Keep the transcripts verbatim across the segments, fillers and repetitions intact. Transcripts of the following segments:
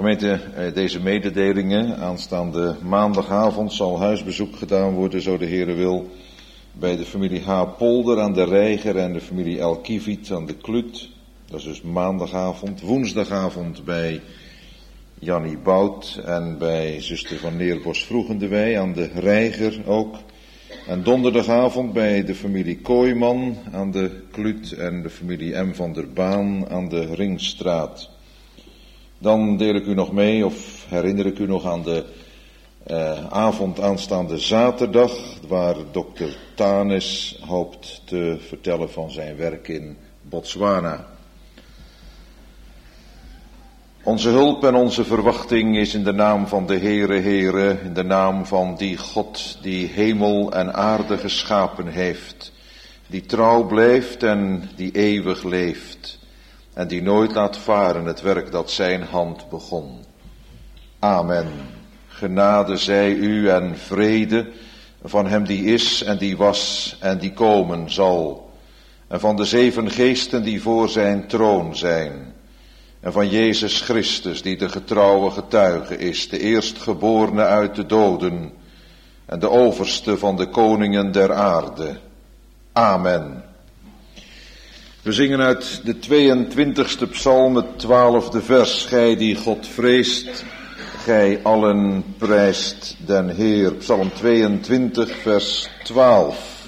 Gemeente, deze mededelingen. Aanstaande maandagavond zal huisbezoek gedaan worden, zo de Heere wil, bij de familie H. Polder aan de Reiger en de familie El Kiviet aan de Klut. Dat is dus maandagavond. Woensdagavond bij Jannie Bout en bij zuster van Neerbos Vroegendewij aan de Reiger ook. En donderdagavond bij de familie Kooijman aan de Klut en de familie M. van der Baan aan de Ringstraat. Dan deel ik u nog mee, of herinner ik u nog aan de uh, avond aanstaande zaterdag, waar dokter Tanis hoopt te vertellen van zijn werk in Botswana. Onze hulp en onze verwachting is in de naam van de Heere, Heere, in de naam van die God die hemel en aarde geschapen heeft, die trouw blijft en die eeuwig leeft. En die nooit laat varen het werk dat zijn hand begon. Amen. Genade zij u en vrede van hem die is en die was en die komen zal. En van de zeven geesten die voor zijn troon zijn. En van Jezus Christus die de getrouwe getuige is, de eerstgeborene uit de doden en de overste van de koningen der aarde. Amen. We zingen uit de tweeëntwintigste psalm, het twaalfde vers. Gij die God vreest, gij allen prijst den Heer. Psalm tweeëntwintig, vers twaalf.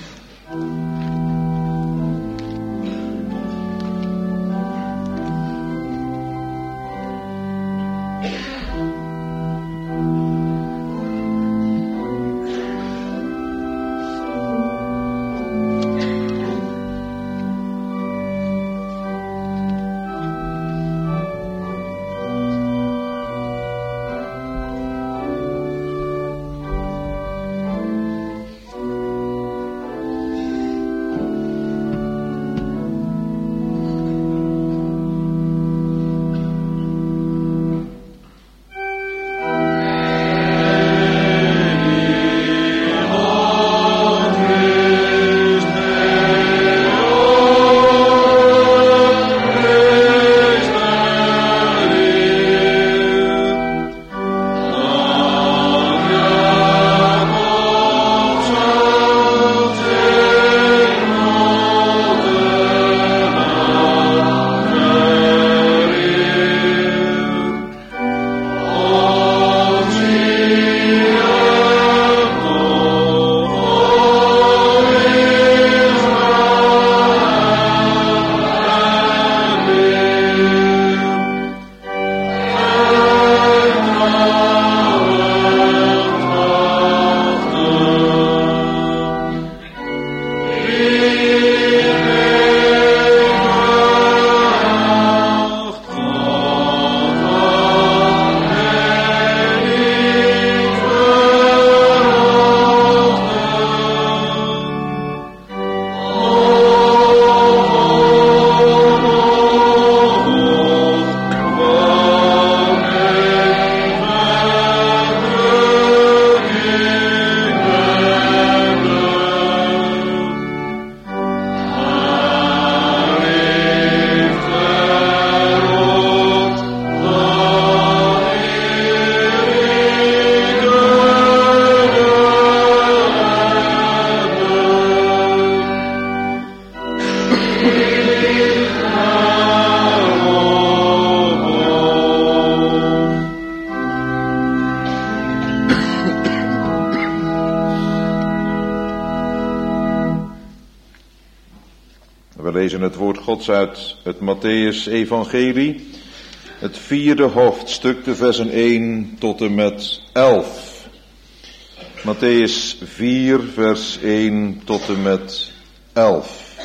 Het woord Gods uit het Mattheüs-evangelie, het vierde hoofdstuk, de versen één tot en met elf. Mattheüs vier, vers één tot en met elf.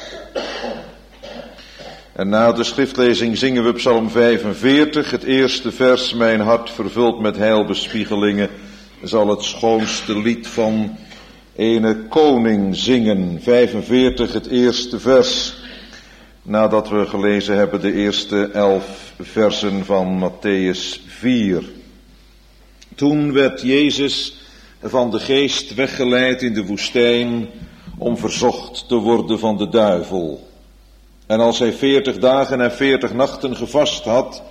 En na de schriftlezing zingen we psalm vijfenveertig, het eerste vers, mijn hart vervuld met heilbespiegelingen, zal het schoonste lied van ene koning zingen. vijfenveertig, het eerste vers. Nadat we gelezen hebben de eerste elf versen van Mattheüs vier. Toen werd Jezus van de geest weggeleid in de woestijn om verzocht te worden van de duivel. En als hij veertig dagen en veertig nachten gevast had,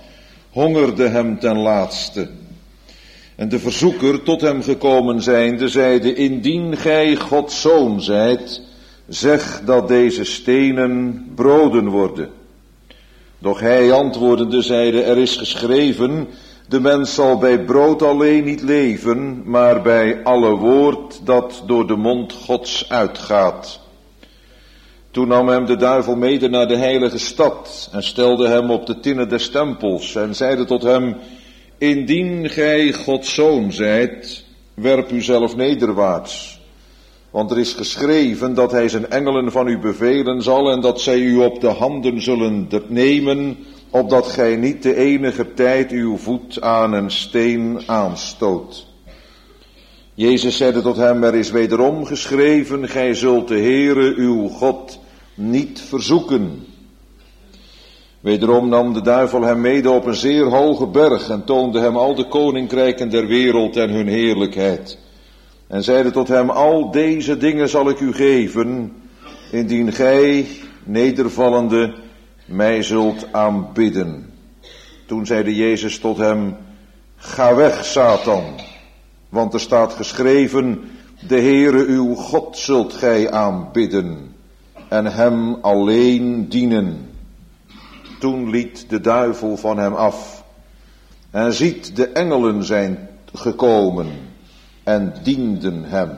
hongerde hem ten laatste. En de verzoeker, tot hem gekomen zijnde, zeide: indien gij Gods zoon zijt, zeg dat deze stenen broden worden. Doch hij antwoordende zeide: er is geschreven, de mens zal bij brood alleen niet leven, maar bij alle woord dat door de mond Gods uitgaat. Toen nam hem de duivel mede naar de heilige stad en stelde hem op de tinnen des tempels en zeide tot hem: indien gij Gods zoon zijt, werp u zelf nederwaarts. Want er is geschreven dat hij zijn engelen van u bevelen zal en dat zij u op de handen zullen nemen, opdat gij niet de enige tijd uw voet aan een steen aanstoot. Jezus zeide tot hem: er is wederom geschreven, gij zult de Heere uw God niet verzoeken. Wederom nam de duivel hem mede op een zeer hoge berg en toonde hem al de koninkrijken der wereld en hun heerlijkheid. En zeide tot hem: al deze dingen zal ik u geven, indien gij, nedervallende, mij zult aanbidden. Toen zeide Jezus tot hem: ga weg, Satan, want er staat geschreven, de Heere uw God zult gij aanbidden en hem alleen dienen. Toen liet de duivel van hem af en ziet, de engelen zijn gekomen en dienden hem.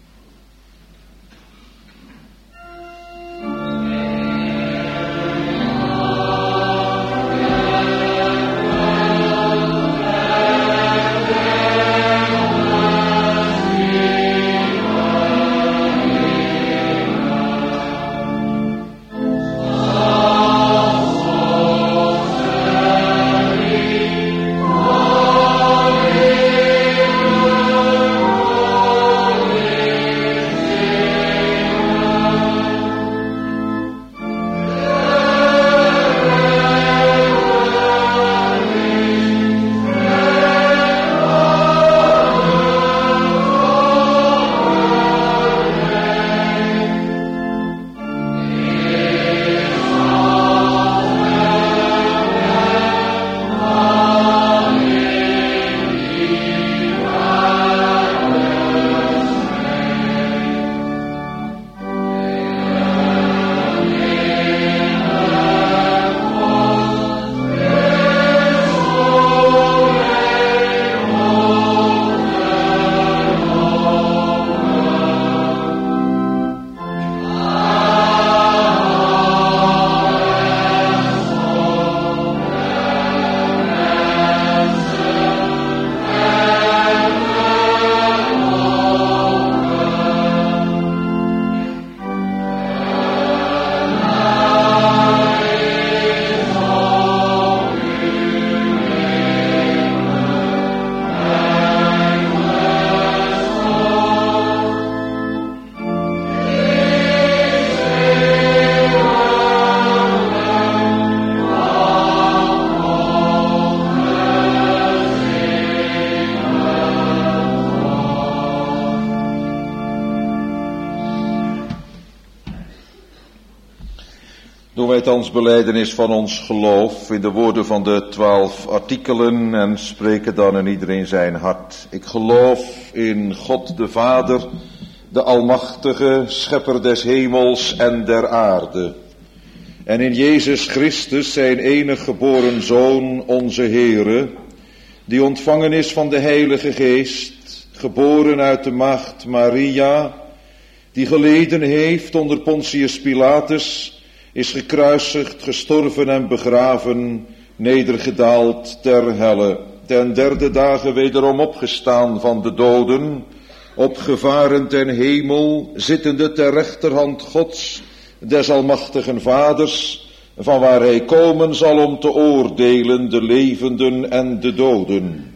Doen wij thans belijdenis van ons geloof in de woorden van de twaalf artikelen en spreken dan in iedereen zijn hart. Ik geloof in God de Vader, de Almachtige, Schepper des hemels en der aarde. En in Jezus Christus, zijn enig geboren Zoon, onze Heere, die ontvangen is van de Heilige Geest, geboren uit de maagd Maria, die geleden heeft onder Pontius Pilatus, is gekruisigd, gestorven en begraven, nedergedaald ter helle, ten derde dagen wederom opgestaan van de doden, opgevaren ten hemel, zittende ter rechterhand Gods, des almachtigen Vaders, van waar hij komen zal om te oordelen de levenden en de doden.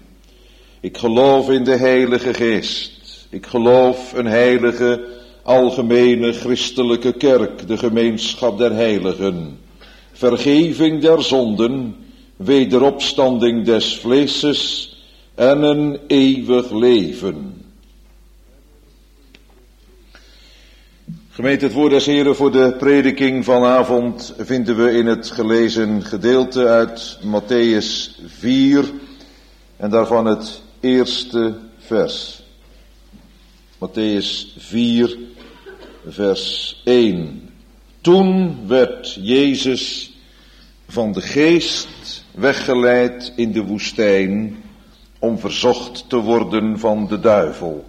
Ik geloof in de Heilige Geest. Ik geloof een heilige, algemene christelijke kerk, de gemeenschap der heiligen, vergeving der zonden, wederopstanding des vleeses en een eeuwig leven. Gemeente, het woord des Heren voor de prediking vanavond vinden we in het gelezen gedeelte uit Mattheüs vier en daarvan het eerste vers. Mattheüs vier, vers één. Toen werd Jezus van de geest weggeleid in de woestijn om verzocht te worden van de duivel.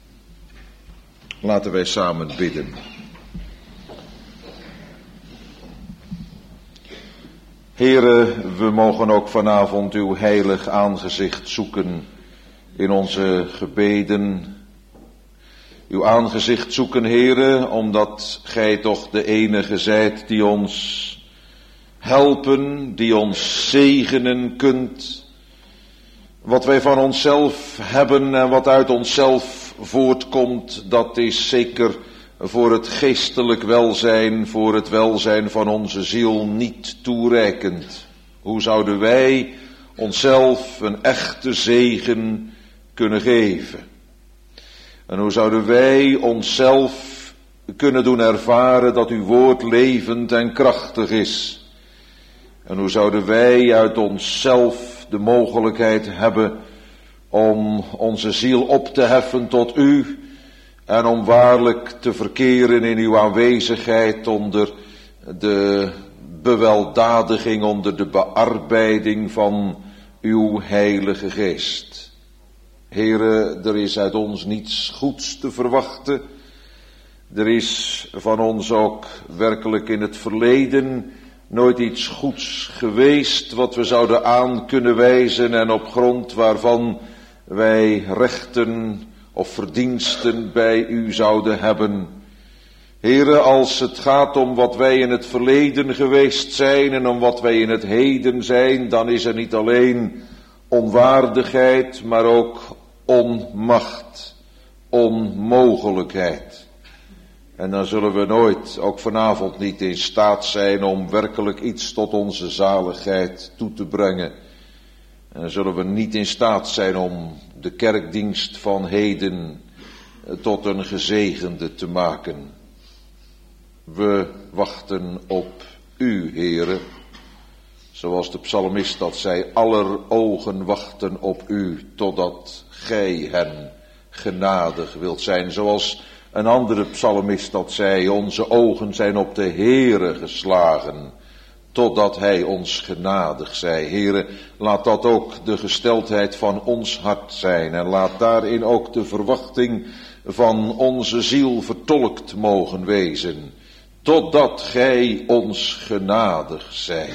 Laten wij samen bidden. Here, we mogen ook vanavond uw heilig aangezicht zoeken in onze gebeden. Uw aangezicht zoeken, Here, omdat gij toch de enige zijt die ons helpen, die ons zegenen kunt. Wat wij van onszelf hebben en wat uit onszelf voortkomt, dat is zeker voor het geestelijk welzijn, voor het welzijn van onze ziel niet toereikend. Hoe zouden wij onszelf een echte zegen kunnen geven? En hoe zouden wij onszelf kunnen doen ervaren dat uw woord levend en krachtig is? En hoe zouden wij uit onszelf de mogelijkheid hebben om onze ziel op te heffen tot u en om waarlijk te verkeren in uw aanwezigheid onder de beweldadiging, onder de bearbeiding van uw heilige geest. Here, er is uit ons niets goeds te verwachten. Er is van ons ook werkelijk in het verleden nooit iets goeds geweest wat we zouden aan kunnen wijzen en op grond waarvan wij rechten of verdiensten bij u zouden hebben. Here, als het gaat om wat wij in het verleden geweest zijn en om wat wij in het heden zijn, dan is er niet alleen onwaardigheid, maar ook onmacht, onmogelijkheid. En dan zullen we nooit, ook vanavond niet in staat zijn om werkelijk iets tot onze zaligheid toe te brengen. En dan zullen we niet in staat zijn om de kerkdienst van heden tot een gezegende te maken. We wachten op u, Heere. Zoals de psalmist dat zei, aller ogen wachten op u, totdat gij hen genadig wilt zijn. Zoals een andere psalmist dat zei, onze ogen zijn op de Heere geslagen, totdat hij ons genadig zij. Heere, laat dat ook de gesteldheid van ons hart zijn en laat daarin ook de verwachting van onze ziel vertolkt mogen wezen, totdat gij ons genadig zij.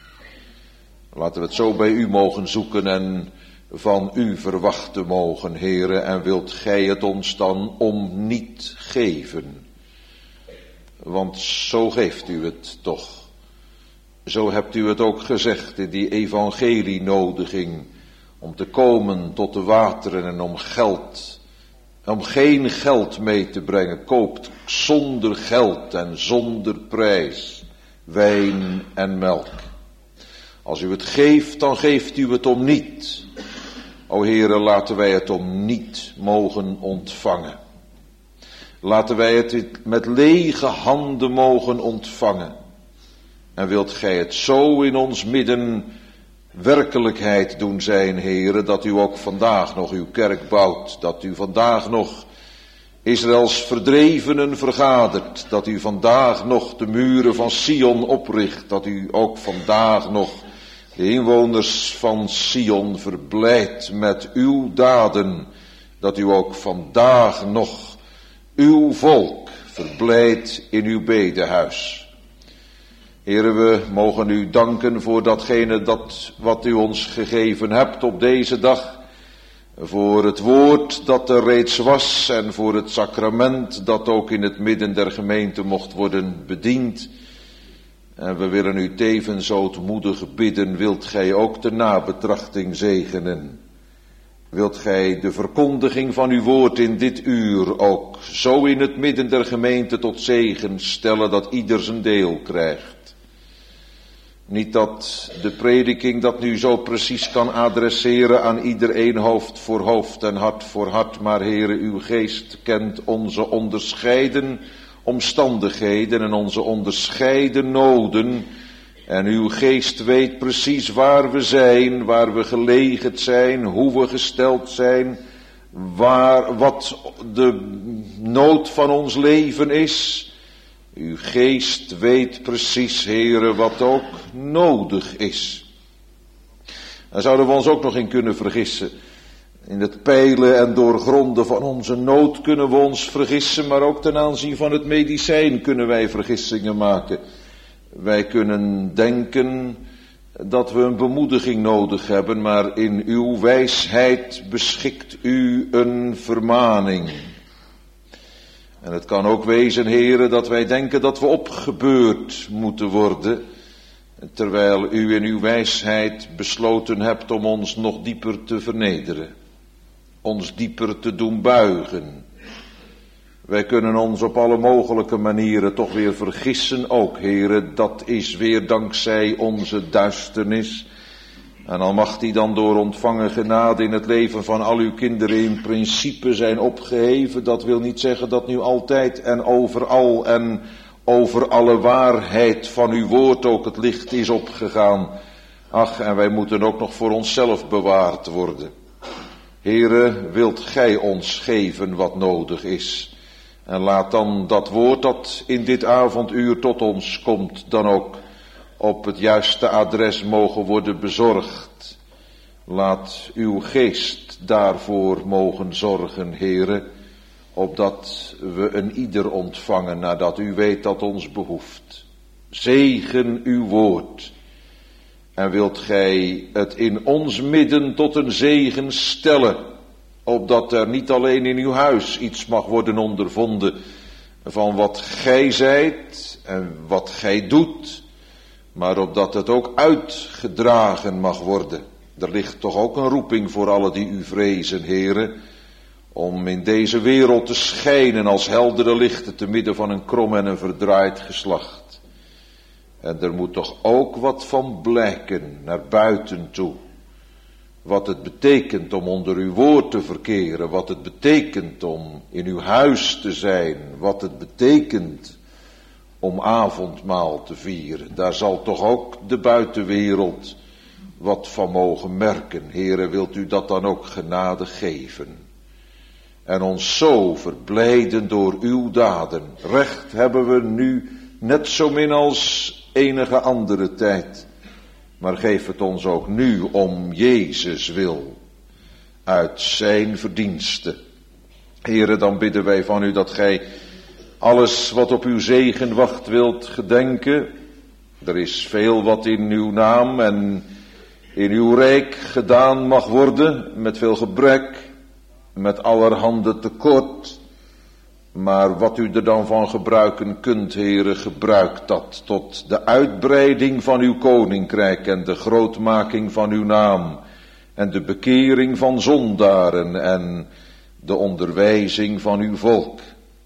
Laten we het zo bij u mogen zoeken en van u verwachten mogen, Heere, en wilt gij het ons dan om niet geven? Want zo geeft u het toch. Zo hebt u het ook gezegd in die evangelienodiging, om te komen tot de wateren en om geld, om geen geld mee te brengen, koopt zonder geld en zonder prijs wijn en melk. Als u het geeft, dan geeft u het om niet. O Heere, laten wij het om niet mogen ontvangen. Laten wij het met lege handen mogen ontvangen. En wilt gij het zo in ons midden werkelijkheid doen zijn, Heere, dat u ook vandaag nog uw kerk bouwt, dat u vandaag nog Israëls verdrevenen vergadert, dat u vandaag nog de muren van Sion opricht, dat u ook vandaag nog de inwoners van Sion verblijdt met uw daden, dat u ook vandaag nog uw volk verblijdt in uw bedehuis. Heere, we mogen u danken voor datgene dat wat u ons gegeven hebt op deze dag, voor het woord dat er reeds was en voor het sacrament dat ook in het midden der gemeente mocht worden bediend. En we willen u tevens ootmoedig bidden, wilt gij ook de nabetrachting zegenen? Wilt gij de verkondiging van uw woord in dit uur ook zo in het midden der gemeente tot zegen stellen dat ieder zijn deel krijgt? Niet dat de prediking dat nu zo precies kan adresseren aan iedereen hoofd voor hoofd en hart voor hart, maar Heere, uw geest kent onze onderscheiden, omstandigheden en onze onderscheiden noden. En uw geest weet precies waar we zijn, waar we gelegen zijn, hoe we gesteld zijn, waar, wat de nood van ons leven is. Uw geest weet precies, Heere, wat ook nodig is. Daar zouden we ons ook nog in kunnen vergissen. In het peilen en doorgronden van onze nood kunnen we ons vergissen, maar ook ten aanzien van het medicijn kunnen wij vergissingen maken. Wij kunnen denken dat we een bemoediging nodig hebben, maar in uw wijsheid beschikt u een vermaning. En het kan ook wezen, Heere, dat wij denken dat we opgebeurd moeten worden, terwijl u in uw wijsheid besloten hebt om ons nog dieper te vernederen, ons dieper te doen buigen. Wij kunnen ons op alle mogelijke manieren toch weer vergissen ook, Heere, dat is weer dankzij onze duisternis. En al mag die dan door ontvangen genade in het leven van al uw kinderen in principe zijn opgeheven, dat wil niet zeggen dat nu altijd en overal en over alle waarheid van uw woord ook het licht is opgegaan. Ach, en wij moeten ook nog voor onszelf bewaard worden. Heere, wilt gij ons geven wat nodig is? En laat dan dat woord dat in dit avonduur tot ons komt, dan ook op het juiste adres mogen worden bezorgd. Laat uw geest daarvoor mogen zorgen, Heere, opdat we een ieder ontvangen nadat u weet dat ons behoeft. Zegen uw woord. En wilt gij het in ons midden tot een zegen stellen, opdat er niet alleen in uw huis iets mag worden ondervonden van wat gij zijt en wat gij doet, maar opdat het ook uitgedragen mag worden. Er ligt toch ook een roeping voor allen die u vrezen, Heere, om in deze wereld te schijnen als heldere lichten te midden van een krom en een verdraaid geslacht. En er moet toch ook wat van blijken naar buiten toe. Wat het betekent om onder uw woord te verkeren, wat het betekent om in uw huis te zijn, wat het betekent om avondmaal te vieren. Daar zal toch ook de buitenwereld wat van mogen merken. Heere, wilt u dat dan ook genade geven? En ons zo verblijden door uw daden. Recht hebben we nu net zo min als enige andere tijd. Maar geef het ons ook nu om Jezus wil, uit zijn verdiensten. Heere, dan bidden wij van u dat gij alles wat op uw zegen wacht wilt gedenken. Er is veel wat in uw naam en in uw rijk gedaan mag worden, met veel gebrek, met allerhande tekort. Maar wat u er dan van gebruiken kunt, Heere, gebruik dat tot de uitbreiding van uw koninkrijk en de grootmaking van uw naam en de bekering van zondaren en de onderwijzing van uw volk.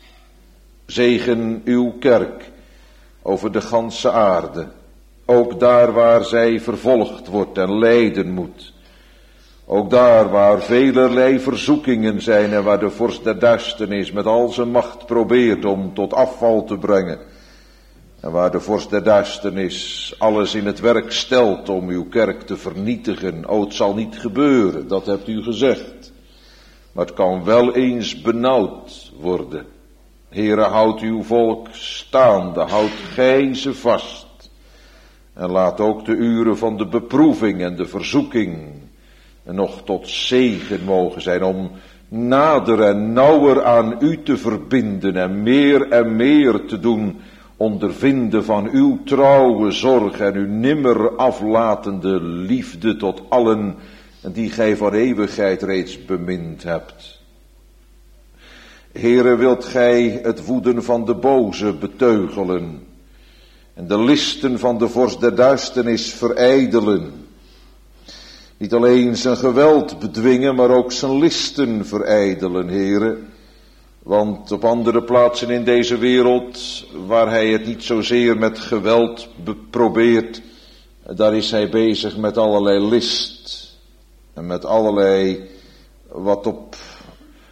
Zegen uw kerk over de ganse aarde, ook daar waar zij vervolgd wordt en lijden moet. Ook daar waar velerlei verzoekingen zijn en waar de vorst der duisternis met al zijn macht probeert om tot afval te brengen. En waar de vorst der duisternis alles in het werk stelt om uw kerk te vernietigen. O, het zal niet gebeuren, dat hebt u gezegd. Maar het kan wel eens benauwd worden. Heere, houd uw volk staande, houd gij ze vast. En laat ook de uren van de beproeving en de verzoeking nog tot zegen mogen zijn om nader en nauwer aan u te verbinden en meer en meer te doen ondervinden van uw trouwe zorg en uw nimmer aflatende liefde tot allen die gij van eeuwigheid reeds bemind hebt. Heere, wilt gij het woeden van de boze beteugelen en de listen van de vorst der duisternis verijdelen. Niet alleen zijn geweld bedwingen, maar ook zijn listen verijdelen, Heere. Want op andere plaatsen in deze wereld, waar hij het niet zozeer met geweld probeert, daar is hij bezig met allerlei list. En met allerlei wat op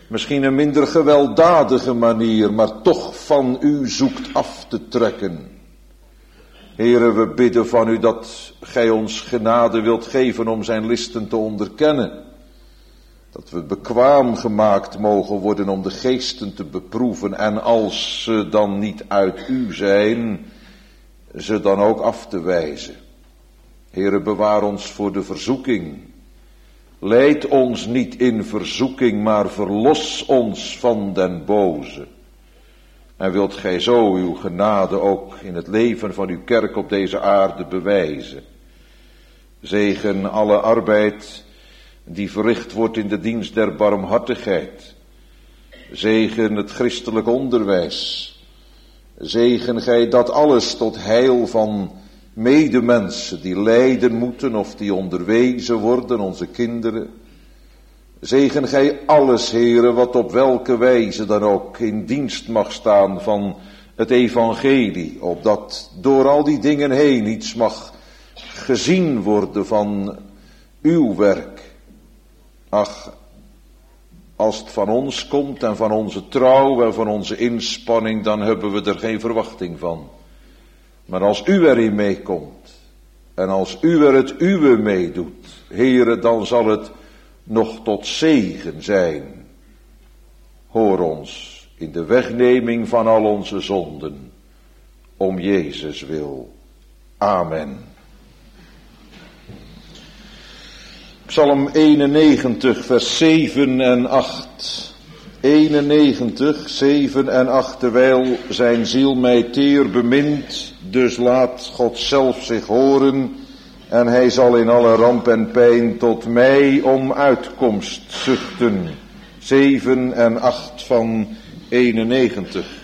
misschien een minder gewelddadige manier, maar toch van u zoekt af te trekken. Heere, we bidden van u dat gij ons genade wilt geven om zijn listen te onderkennen. Dat we bekwaam gemaakt mogen worden om de geesten te beproeven en als ze dan niet uit u zijn, ze dan ook af te wijzen. Heere, bewaar ons voor de verzoeking. Leid ons niet in verzoeking, maar verlos ons van den boze. En wilt gij zo uw genade ook in het leven van uw kerk op deze aarde bewijzen. Zegen alle arbeid die verricht wordt in de dienst der barmhartigheid. Zegen het christelijk onderwijs. Zegen gij dat alles tot heil van medemensen die lijden moeten of die onderwezen worden, onze kinderen. Zegen gij alles, Heere, wat op welke wijze dan ook in dienst mag staan van het evangelie, opdat door al die dingen heen iets mag gezien worden van uw werk. Ach, als het van ons komt en van onze trouw en van onze inspanning, dan hebben we er geen verwachting van. Maar als u erin meekomt en als u er het uwe meedoet, Heere, dan zal het nog tot zegen zijn. Hoor ons in de wegneming van al onze zonden, om Jezus wil. Amen. Psalm eenennegentig, vers zeven en acht. eenennegentig, zeven en acht. Terwijl zijn ziel mij teer bemint, dus laat God zelf zich horen, en hij zal in alle ramp en pijn tot mij om uitkomst zuchten. zeven en acht van eenennegentig.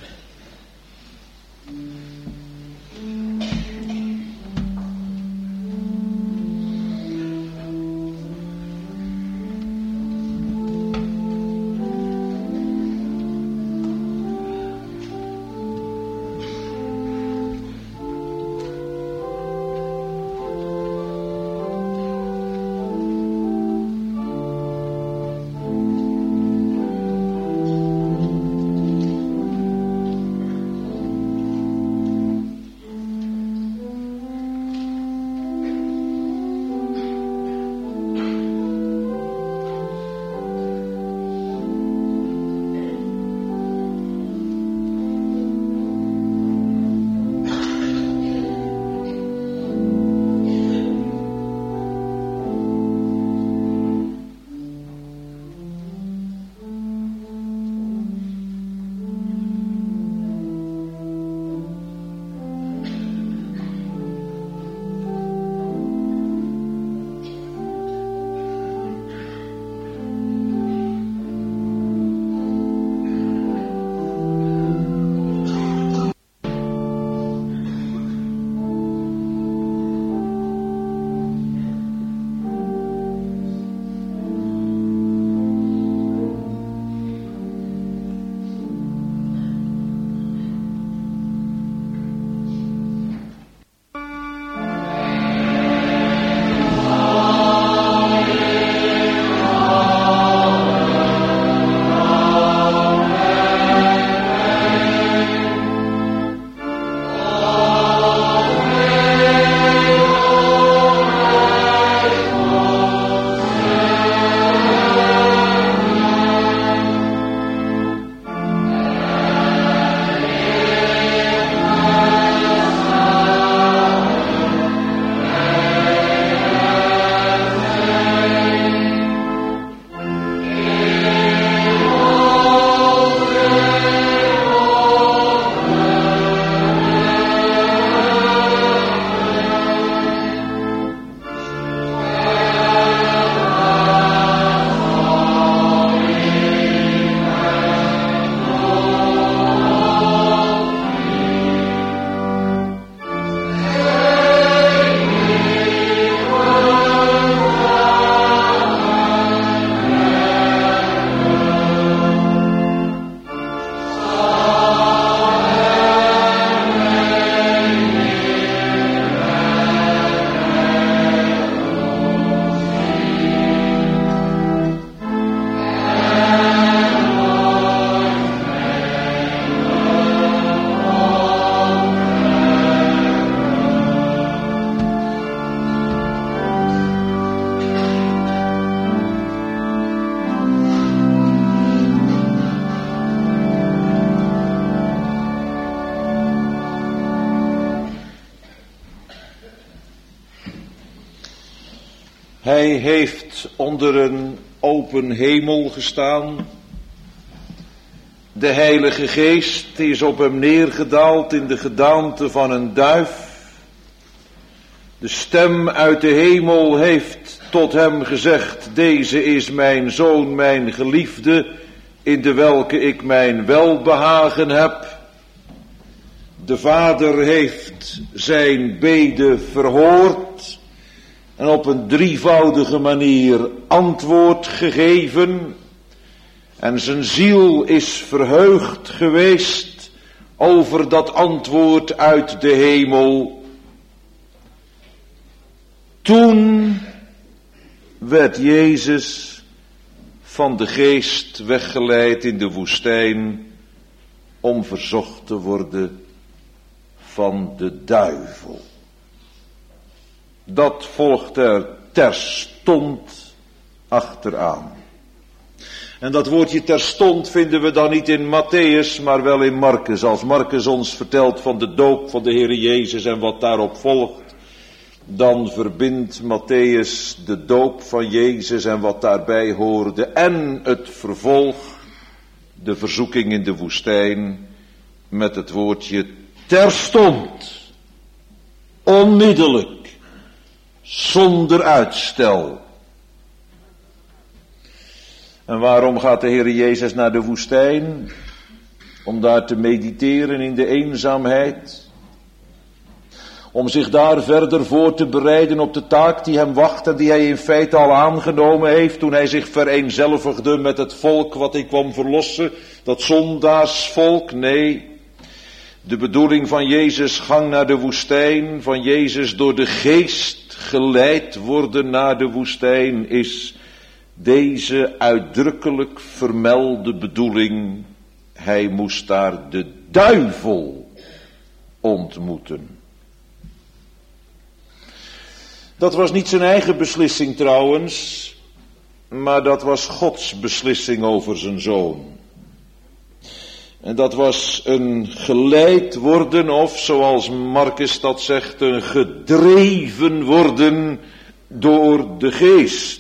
Hij heeft onder een open hemel gestaan. De Heilige Geest is op hem neergedaald in de gedaante van een duif. De stem uit de hemel heeft tot hem gezegd: deze is mijn zoon, mijn geliefde, in de welke ik mijn welbehagen heb. De Vader heeft zijn bede verhoord en op een drievoudige manier antwoord gegeven. En zijn ziel is verheugd geweest over dat antwoord uit de hemel. Toen werd Jezus van de Geest weggeleid in de woestijn om verzocht te worden van de duivel. Dat volgt er terstond achteraan. En dat woordje terstond vinden we dan niet in Matthäus, maar wel in Marcus. Als Marcus ons vertelt van de doop van de Heere Jezus en wat daarop volgt, dan verbindt Matthäus de doop van Jezus en wat daarbij hoorde en het vervolg, de verzoeking in de woestijn, met het woordje terstond, onmiddellijk, zonder uitstel. En waarom gaat de Heere Jezus naar de woestijn? Om daar te mediteren in de eenzaamheid. Om zich daar verder voor te bereiden op de taak die hem wacht en die hij in feite al aangenomen heeft toen hij zich vereenzelvigde met het volk wat hij kwam verlossen, dat zondaarsvolk. Nee, de bedoeling van Jezus' gang naar de woestijn, van Jezus door de Geest geleid worden naar de woestijn, is deze uitdrukkelijk vermelde bedoeling. Hij moest daar de duivel ontmoeten. Dat was niet zijn eigen beslissing trouwens, maar dat was Gods beslissing over zijn zoon. En dat was een geleid worden, of zoals Marcus dat zegt, een gedreven worden door de Geest.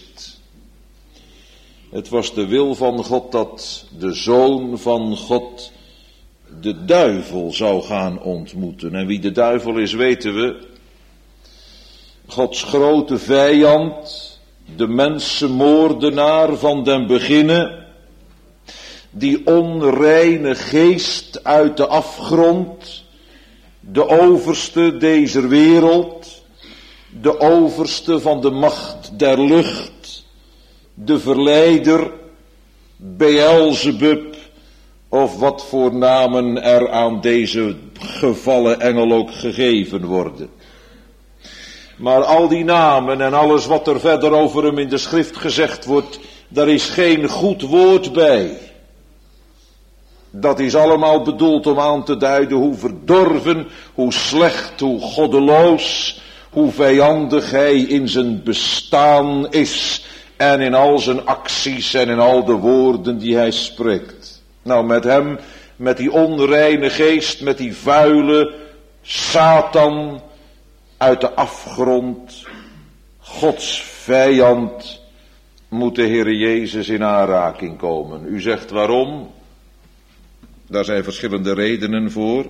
Het was de wil van God dat de Zoon van God de duivel zou gaan ontmoeten. En wie de duivel is, weten we. Gods grote vijand, de mensenmoordenaar van den beginnen, die onreine geest uit de afgrond, de overste deze wereld, de overste van de macht der lucht, de verleider, Beelzebub, of wat voor namen er aan deze gevallen engel ook gegeven worden. Maar al die namen en alles wat er verder over hem in de schrift gezegd wordt, daar is geen goed woord bij. Dat is allemaal bedoeld om aan te duiden hoe verdorven, hoe slecht, hoe goddeloos, hoe vijandig hij in zijn bestaan is en in al zijn acties en in al de woorden die hij spreekt. Nou, met hem, met die onreine geest, met die vuile Satan uit de afgrond, Gods vijand, moet de Heere Jezus in aanraking komen. U zegt waarom? Daar zijn verschillende redenen voor.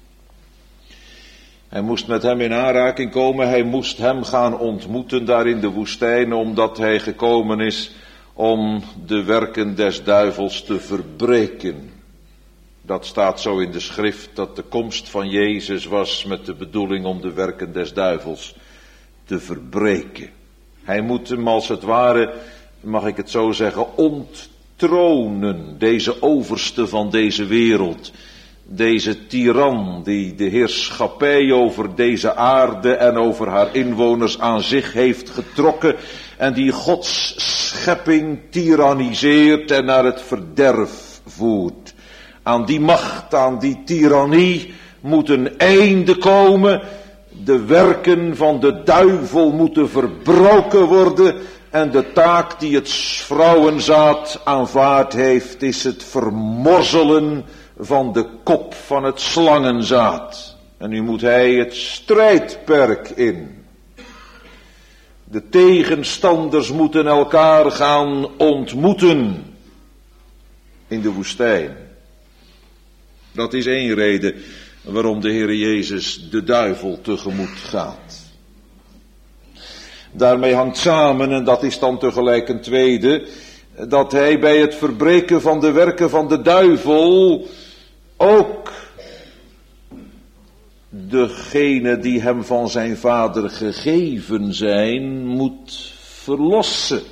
Hij moest met hem in aanraking komen, hij moest hem gaan ontmoeten daar in de woestijn, omdat hij gekomen is om de werken des duivels te verbreken. Dat staat zo in de schrift, dat de komst van Jezus was met de bedoeling om de werken des duivels te verbreken. Hij moet hem als het ware, mag ik het zo zeggen, onttronen, deze overste van deze wereld. Deze tiran die de heerschappij over deze aarde en over haar inwoners aan zich heeft getrokken en die Gods schepping tiranniseert en naar het verderf voert. Aan die macht, aan die tirannie moet een einde komen. De werken van de duivel moeten verbroken worden. En de taak die het vrouwenzaad aanvaard heeft, is het vermorzelen van de kop van het slangenzaad. En nu moet hij het strijdperk in. De tegenstanders moeten elkaar gaan ontmoeten in de woestijn. Dat is één reden waarom de Heere Jezus de duivel tegemoet gaat. Daarmee hangt samen, en dat is dan tegelijk een tweede, dat hij bij het verbreken van de werken van de duivel ook degene die hem van zijn vader gegeven zijn, moet verlossen.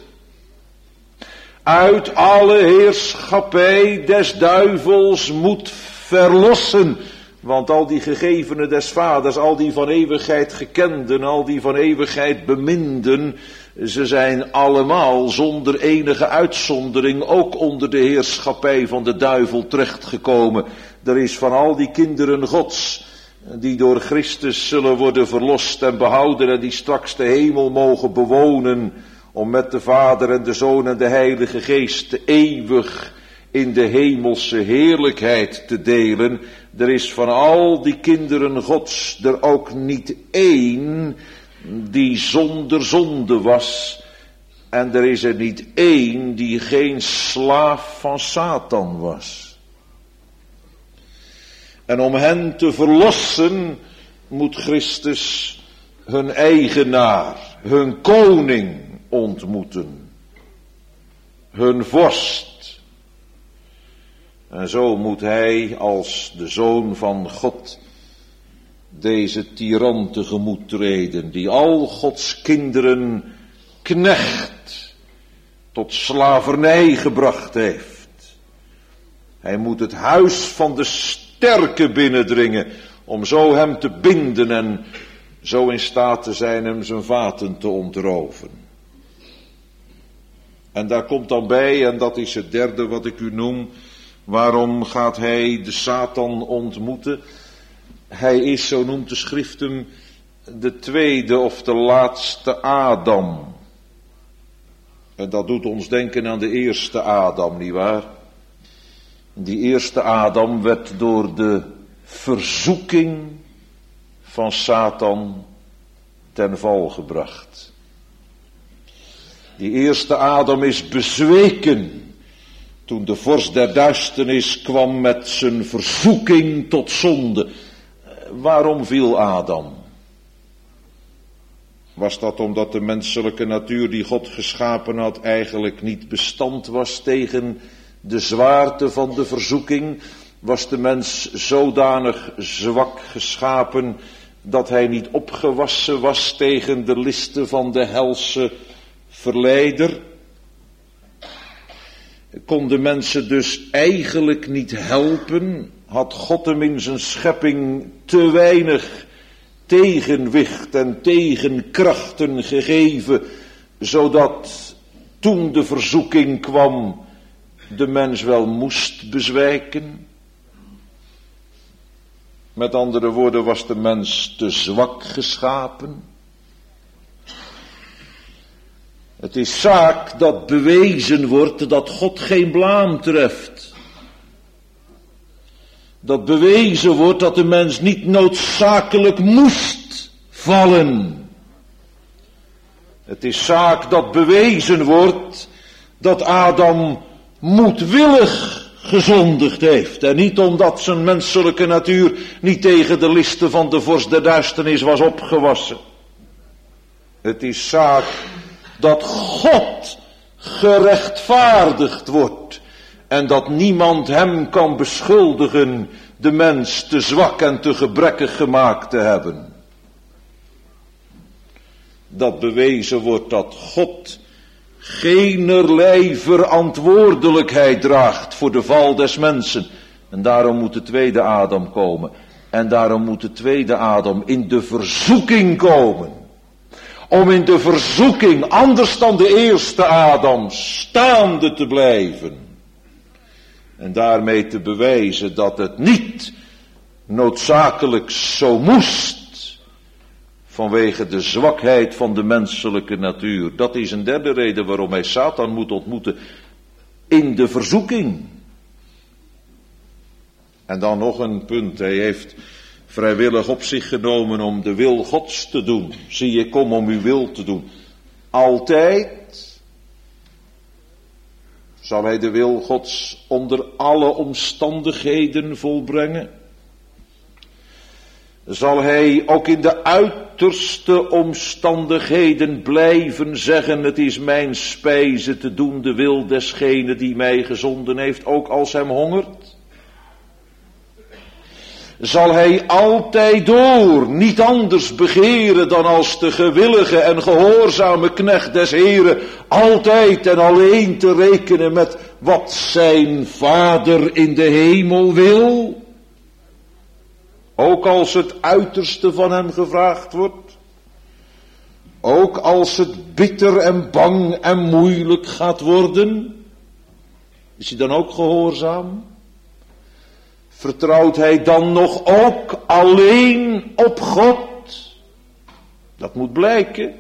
Uit alle heerschappij des duivels moet verlossen. Want al die gegevenen des vaders, al die van eeuwigheid gekenden, al die van eeuwigheid beminden, ze zijn allemaal zonder enige uitzondering ook onder de heerschappij van de duivel terechtgekomen. Er is van al die kinderen Gods, die door Christus zullen worden verlost en behouden en die straks de hemel mogen bewonen, om met de Vader en de Zoon en de Heilige Geest eeuwig in de hemelse heerlijkheid te delen. Er is van al die kinderen Gods er ook niet één die zonder zonde was. En er is er niet één die geen slaaf van Satan was. En om hen te verlossen moet Christus hun eigenaar, hun koning ontmoeten. Hun vorst. En zo moet hij als de Zoon van God deze tiran tegemoet treden, die al Gods kinderen knecht, tot slavernij gebracht heeft. Hij moet het huis van de sterke binnendringen, om zo hem te binden en zo in staat te zijn hem zijn vaten te ontroven. En daar komt dan bij, en dat is het derde wat ik u noem, waarom gaat hij de Satan ontmoeten? Hij is, zo noemt de schrift hem, de tweede of de laatste Adam. En dat doet ons denken aan de eerste Adam, nietwaar? Die eerste Adam werd door de verzoeking van Satan ten val gebracht. Die eerste Adam is bezweken toen de vorst der duisternis kwam met zijn verzoeking tot zonde. Waarom viel Adam? Was dat omdat de menselijke natuur die God geschapen had eigenlijk niet bestand was tegen de zwaarte van de verzoeking? Was de mens zodanig zwak geschapen dat hij niet opgewassen was tegen de listen van de helse verleider? Konden mensen dus eigenlijk niet helpen? Had God hem in zijn schepping te weinig tegenwicht en tegenkrachten gegeven, zodat toen de verzoeking kwam, de mens wel moest bezwijken? Met andere woorden, was de mens te zwak geschapen? Het is zaak dat bewezen wordt dat God geen blaam treft. Dat bewezen wordt dat de mens niet noodzakelijk moest vallen. Het is zaak dat bewezen wordt dat Adam moedwillig gezondigd heeft. En niet omdat zijn menselijke natuur niet tegen de listen van de vorst der duisternis was opgewassen. Het is zaak dat God gerechtvaardigd wordt en dat niemand hem kan beschuldigen de mens te zwak en te gebrekkig gemaakt te hebben. Dat bewezen wordt dat God geenerlei verantwoordelijkheid draagt voor de val des mensen. En daarom moet de tweede Adam komen. En daarom moet de tweede Adam in de verzoeking komen. Om in de verzoeking, anders dan de eerste Adam, staande te blijven. En daarmee te bewijzen dat het niet noodzakelijk zo moest. Vanwege de zwakheid van de menselijke natuur. Dat is een derde reden waarom hij Satan moet ontmoeten. In de verzoeking. En dan nog een punt. Hij heeft vrijwillig op zich genomen om de wil Gods te doen. Zie, ik kom om uw wil te doen. Altijd. Zal hij de wil Gods onder alle omstandigheden volbrengen? Zal hij ook in de uiterste omstandigheden blijven zeggen, het is mijn spijze te doen de wil desgene die mij gezonden heeft, ook als hem hongert? Zal hij altijd door niet anders begeren dan als de gewillige en gehoorzame knecht des Heren altijd en alleen te rekenen met wat zijn Vader in de hemel wil? Ook als het uiterste van hem gevraagd wordt. Ook als het bitter en bang en moeilijk gaat worden. Is hij dan ook gehoorzaam? Vertrouwt hij dan nog ook alleen op God? Dat moet blijken.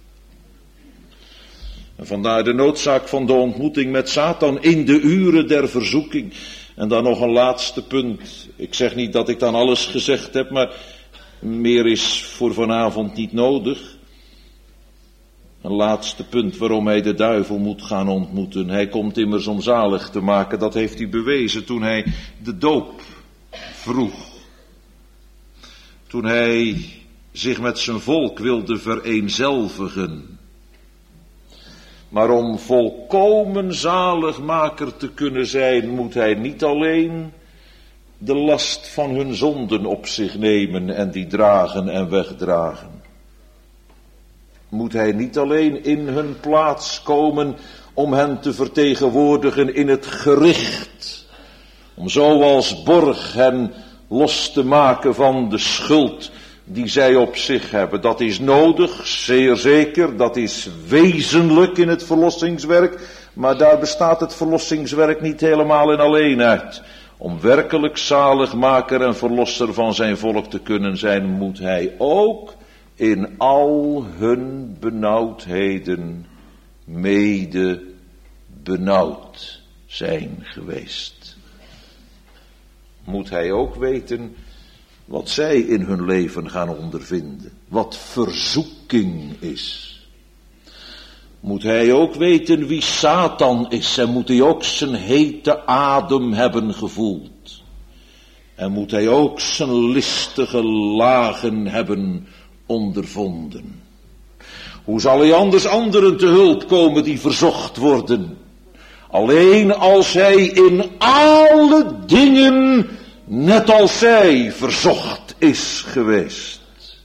En vandaar de noodzaak van de ontmoeting met Satan in de uren der verzoeking. En dan nog een laatste punt. Ik zeg niet dat ik dan alles gezegd heb, maar meer is voor vanavond niet nodig. Een laatste punt waarom hij de duivel moet gaan ontmoeten. Hij komt immers om zalig te maken, dat heeft hij bewezen toen hij de doop vroeg. Toen hij zich met zijn volk wilde vereenzelvigen. Maar om volkomen zaligmaker te kunnen zijn, moet hij niet alleen de last van hun zonden op zich nemen en die dragen en wegdragen. Moet hij niet alleen in hun plaats komen om hen te vertegenwoordigen in het gericht. Om zo als borg hen los te maken van de schuld die zij op zich hebben. Dat is nodig, zeer zeker, dat is wezenlijk in het verlossingswerk, maar daar bestaat het verlossingswerk niet helemaal en alleen uit. Om werkelijk zaligmaker en verlosser van zijn volk te kunnen zijn, moet hij ook in al hun benauwdheden mede benauwd zijn geweest. Moet hij ook weten wat zij in hun leven gaan ondervinden. Wat verzoeking is. Moet hij ook weten wie Satan is. En moet hij ook zijn hete adem hebben gevoeld. En moet hij ook zijn listige lagen hebben ondervonden. Hoe zal hij anders anderen te hulp komen die verzocht worden? Alleen als hij in alle dingen net als zij verzocht is geweest.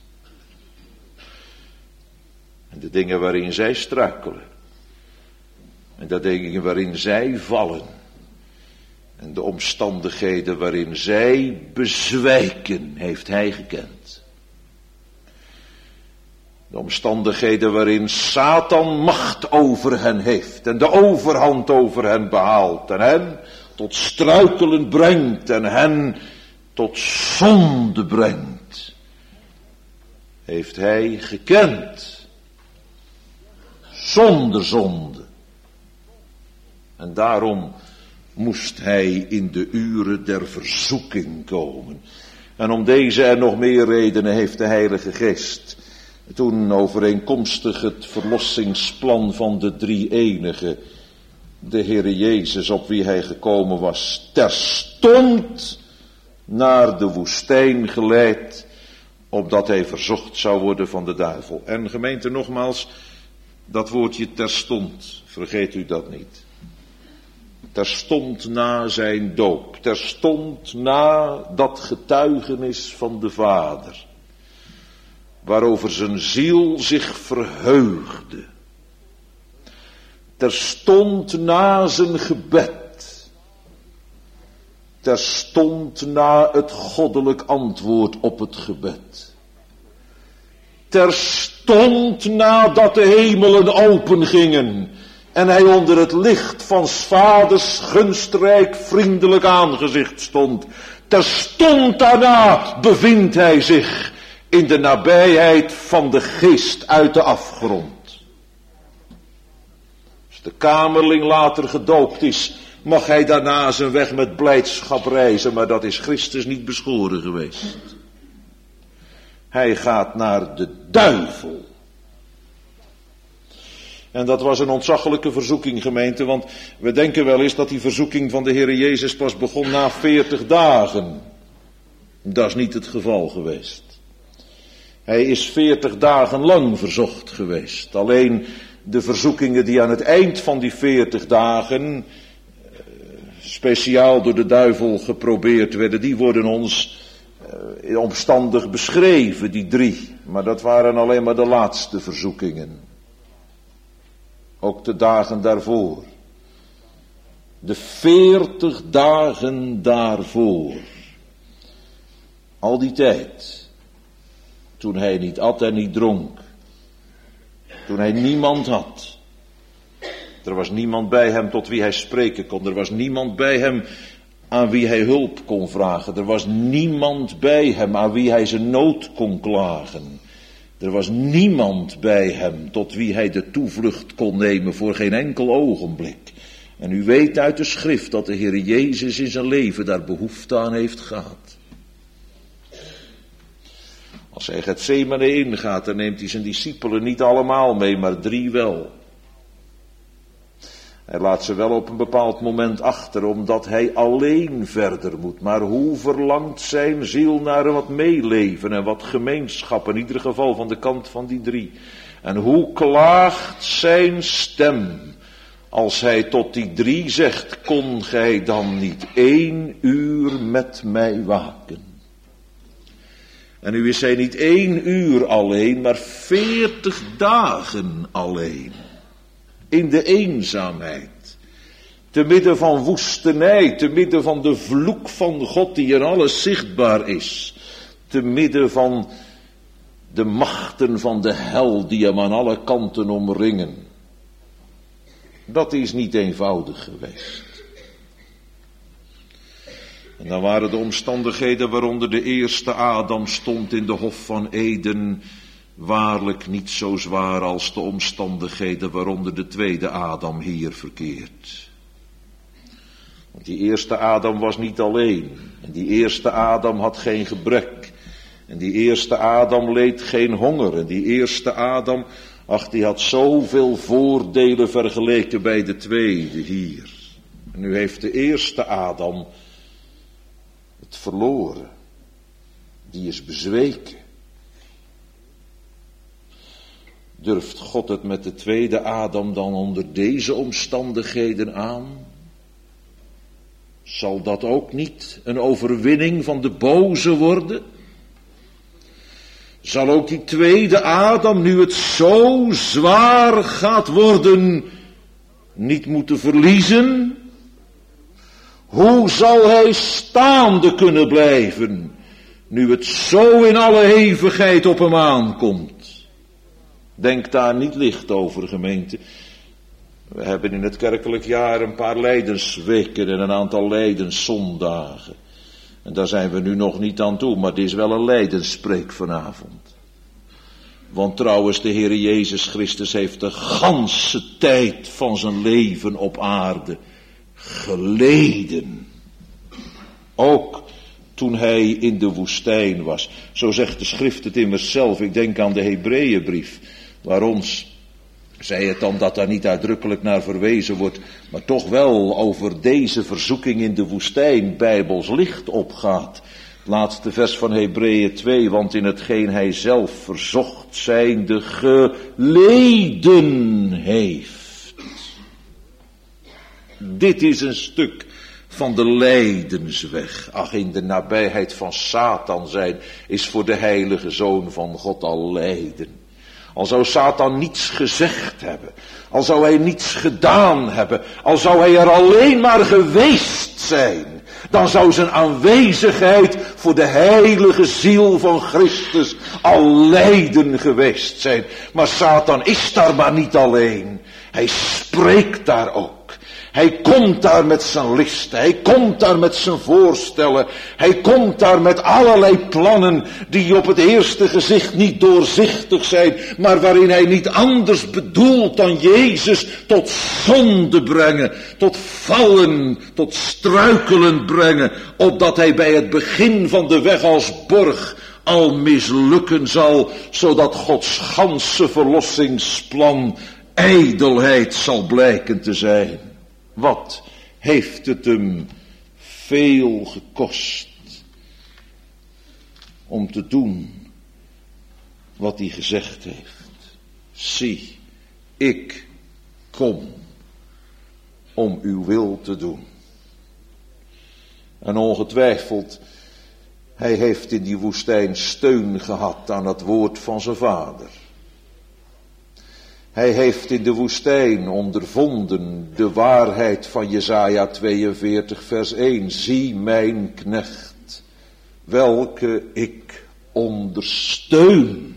En de dingen waarin zij struikelen. En de dingen waarin zij vallen. En de omstandigheden waarin zij bezwijken, heeft hij gekend. De omstandigheden waarin Satan macht over hen heeft. En de overhand over hen behaalt. En hen tot struikelen brengt en hen tot zonde brengt, heeft hij gekend. Zonder zonde. En daarom moest hij in de uren der verzoeking komen. En om deze en nog meer redenen heeft de Heilige Geest, toen overeenkomstig het verlossingsplan van de drie-enige, de Heere Jezus, op wie hij gekomen was, terstond naar de woestijn geleid, opdat hij verzocht zou worden van de duivel. En gemeente, nogmaals, dat woordje terstond, vergeet u dat niet. Terstond na zijn doop, terstond na dat getuigenis van de Vader, waarover zijn ziel zich verheugde. Terstond na zijn gebed. Terstond na het goddelijk antwoord op het gebed. Terstond nadat de hemelen open gingen en hij onder het licht van 's Vaders gunstrijk vriendelijk aangezicht stond. Terstond daarna bevindt hij zich in de nabijheid van de geest uit de afgrond. De kamerling later gedoopt is, mag hij daarna zijn weg met blijdschap reizen, maar dat is Christus niet beschoren geweest. Hij gaat naar de duivel. En dat was een ontzaglijke verzoeking, gemeente, want we denken wel eens dat die verzoeking van de Heere Jezus pas begon na veertig dagen. Dat is niet het geval geweest. Hij is veertig dagen lang verzocht geweest. Alleen de verzoekingen die aan het eind van die veertig dagen speciaal door de duivel geprobeerd werden, die worden ons uh, omstandig beschreven, die drie. Maar dat waren alleen maar de laatste verzoekingen. Ook de dagen daarvoor. De veertig dagen daarvoor. Al die tijd. Toen hij niet at en niet dronk. Toen hij niemand had. Er was niemand bij hem tot wie hij spreken kon. Er was niemand bij hem aan wie hij hulp kon vragen. Er was niemand bij hem aan wie hij zijn nood kon klagen. Er was niemand bij hem tot wie hij de toevlucht kon nemen voor geen enkel ogenblik. En u weet uit de schrift dat de Heer Jezus in zijn leven daar behoefte aan heeft gehad. Als hij Getsemane ingaat, dan neemt hij zijn discipelen niet allemaal mee, maar drie wel. Hij laat ze wel op een bepaald moment achter, omdat hij alleen verder moet. Maar hoe verlangt zijn ziel naar wat meeleven en wat gemeenschap, in ieder geval van de kant van die drie. En hoe klaagt zijn stem, als hij tot die drie zegt, kon gij dan niet één uur met mij waken? En nu is hij niet één uur alleen, maar veertig dagen alleen. In de eenzaamheid. Te midden van woestenij, te midden van de vloek van God die in alles zichtbaar is. Te midden van de machten van de hel die hem aan alle kanten omringen. Dat is niet eenvoudig geweest. En dan waren de omstandigheden waaronder de eerste Adam stond in de Hof van Eden waarlijk niet zo zwaar als de omstandigheden waaronder de tweede Adam hier verkeert. Want die eerste Adam was niet alleen. En die eerste Adam had geen gebrek. En die eerste Adam leed geen honger. En die eerste Adam, ach, die had zoveel voordelen vergeleken bij de tweede hier. En nu heeft de eerste Adam het verloren. Die is bezweken. Durft God het met de tweede Adam dan onder deze omstandigheden aan? Zal dat ook niet een overwinning van de boze worden? Zal ook die tweede Adam, nu het zo zwaar gaat worden, niet moeten verliezen? Hoe zal hij staande kunnen blijven, nu het zo in alle hevigheid op hem aankomt? Denk daar niet licht over, gemeente. We hebben in het kerkelijk jaar een paar lijdensweken en een aantal lijdenszondagen. En daar zijn we nu nog niet aan toe, maar dit is wel een lijdenspreek vanavond. Want trouwens, de Heere Jezus Christus heeft de ganse tijd van zijn leven op aarde geleden. Ook toen hij in de woestijn was. Zo zegt de schrift het immers zelf. Ik denk aan de Hebreeënbrief, waar ons, zij het dan dat daar niet uitdrukkelijk naar verwezen wordt, maar toch wel over deze verzoeking in de woestijn bijbels licht opgaat. Het laatste vers van Hebreeën twee, want in hetgeen hij zelf verzocht zijnde geleden heeft. Dit is een stuk van de lijdensweg. Ach, in de nabijheid van Satan zijn is voor de heilige Zoon van God al lijden. Al zou Satan niets gezegd hebben, al zou hij niets gedaan hebben, al zou hij er alleen maar geweest zijn, dan zou zijn aanwezigheid voor de heilige ziel van Christus al lijden geweest zijn. Maar Satan is daar maar niet alleen, hij spreekt daar ook. Hij komt daar met zijn listen, hij komt daar met zijn voorstellen, hij komt daar met allerlei plannen die op het eerste gezicht niet doorzichtig zijn, maar waarin hij niet anders bedoelt dan Jezus tot zonde brengen, tot vallen, tot struikelen brengen, opdat hij bij het begin van de weg als borg al mislukken zal, zodat Gods ganse verlossingsplan ijdelheid zal blijken te zijn. Wat heeft het hem veel gekost om te doen wat hij gezegd heeft. Zie, ik kom om uw wil te doen. En ongetwijfeld, hij heeft in die woestijn steun gehad aan het woord van zijn vader. Hij heeft in de woestijn ondervonden de waarheid van Jesaja tweeënveertig vers één. Zie mijn knecht, welke ik ondersteun.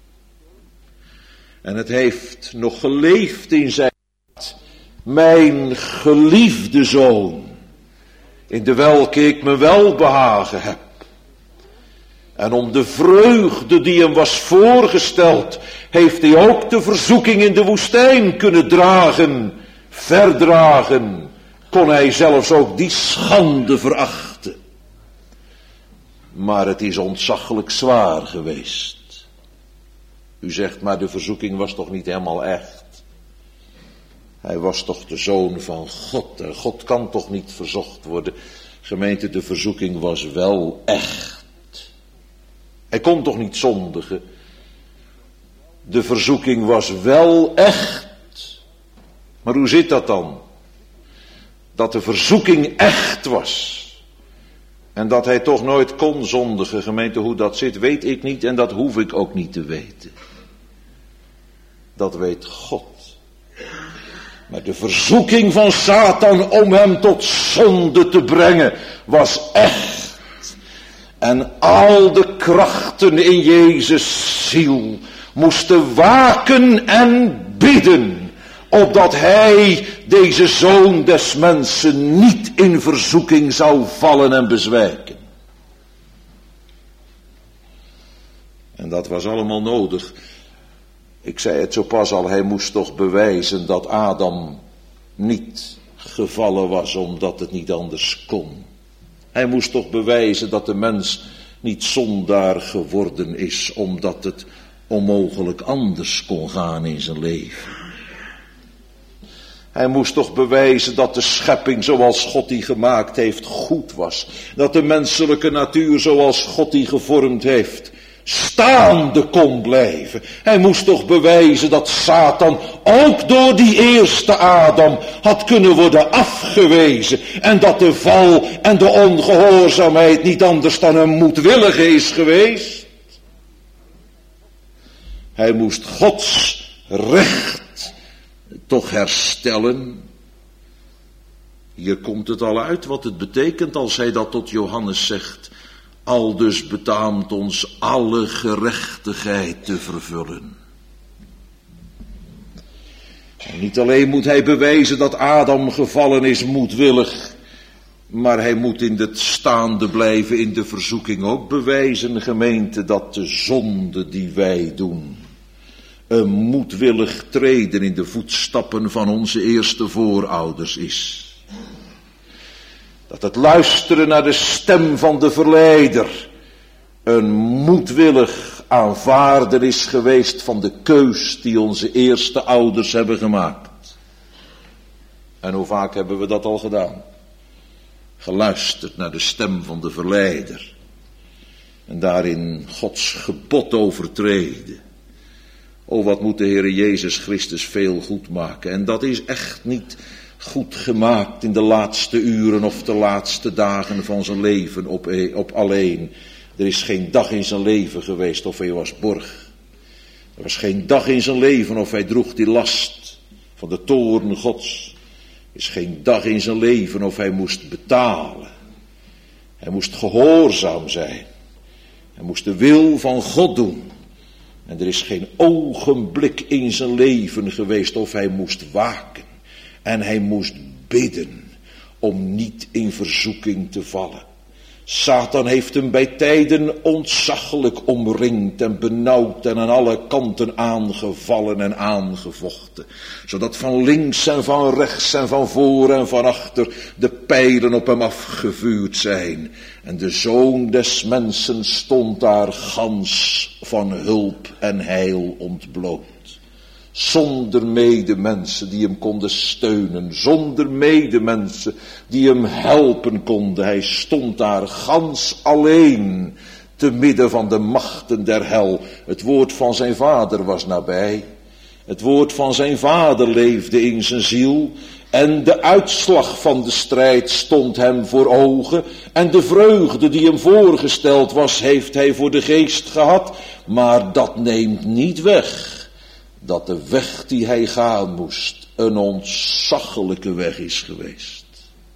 En het heeft nog geleefd in zijn hart. Mijn geliefde zoon, in de welke ik me welbehagen heb. En om de vreugde die hem was voorgesteld, heeft hij ook de verzoeking in de woestijn kunnen dragen, verdragen. Kon hij zelfs ook die schande verachten. Maar het is ontzaglijk zwaar geweest. U zegt, maar de verzoeking was toch niet helemaal echt? Hij was toch de zoon van God. En God kan toch niet verzocht worden? Gemeente, de verzoeking was wel echt. Hij kon toch niet zondigen? De verzoeking was wel echt. Maar hoe zit dat dan? Dat de verzoeking echt was. En dat hij toch nooit kon zondigen. Gemeente, hoe dat zit, weet ik niet en dat hoef ik ook niet te weten. Dat weet God. Maar de verzoeking van Satan om hem tot zonde te brengen was echt. En al de krachten in Jezus' ziel moesten waken en bidden, opdat hij, deze zoon des mensen, niet in verzoeking zou vallen en bezwijken. En dat was allemaal nodig. Ik zei het zo pas al, hij moest toch bewijzen dat Adam niet gevallen was omdat het niet anders kon. Hij moest toch bewijzen dat de mens niet zondaar geworden is, omdat het onmogelijk anders kon gaan in zijn leven. Hij moest toch bewijzen dat de schepping zoals God die gemaakt heeft goed was. Dat de menselijke natuur zoals God die gevormd heeft staande kon blijven. Hij moest toch bewijzen dat Satan ook door die eerste Adam had kunnen worden afgewezen. En dat de val en de ongehoorzaamheid niet anders dan een moedwillige is geweest. Hij moest Gods recht toch herstellen. Hier komt het al uit wat het betekent als hij dat tot Johannes zegt. Aldus betaamt ons alle gerechtigheid te vervullen. En niet alleen moet hij bewijzen dat Adam gevallen is moedwillig, maar hij moet in het staande blijven in de verzoeking ook bewijzen, gemeente, dat de zonde die wij doen, een moedwillig treden in de voetstappen van onze eerste voorouders is. Dat het luisteren naar de stem van de verleider een moedwillig aanvaarden is geweest van de keus die onze eerste ouders hebben gemaakt. En hoe vaak hebben we dat al gedaan? Geluisterd naar de stem van de verleider. En daarin Gods gebod overtreden. O, wat moet de Heere Jezus Christus veel goed maken. En dat is echt niet goed gemaakt in de laatste uren of de laatste dagen van zijn leven op, op alleen. Er is geen dag in zijn leven geweest of hij was borg. Er was geen dag in zijn leven of hij droeg die last van de toorn Gods. Er is geen dag in zijn leven of hij moest betalen. Hij moest gehoorzaam zijn. Hij moest de wil van God doen. En er is geen ogenblik in zijn leven geweest of hij moest waken. En hij moest bidden om niet in verzoeking te vallen. Satan heeft hem bij tijden ontzaglijk omringd en benauwd en aan alle kanten aangevallen en aangevochten. Zodat van links en van rechts en van voor en van achter de pijlen op hem afgevuurd zijn. En de zoon des mensen stond daar gans van hulp en heil ontbloot. Zonder medemensen die hem konden steunen. Zonder medemensen die hem helpen konden. Hij stond daar gans alleen. Te midden van de machten der hel. Het woord van zijn vader was nabij. Het woord van zijn vader leefde in zijn ziel. En de uitslag van de strijd stond hem voor ogen. En de vreugde die hem voorgesteld was, heeft hij voor de geest gehad. Maar dat neemt niet weg dat de weg die hij gaan moest een ontzaglijke weg is geweest.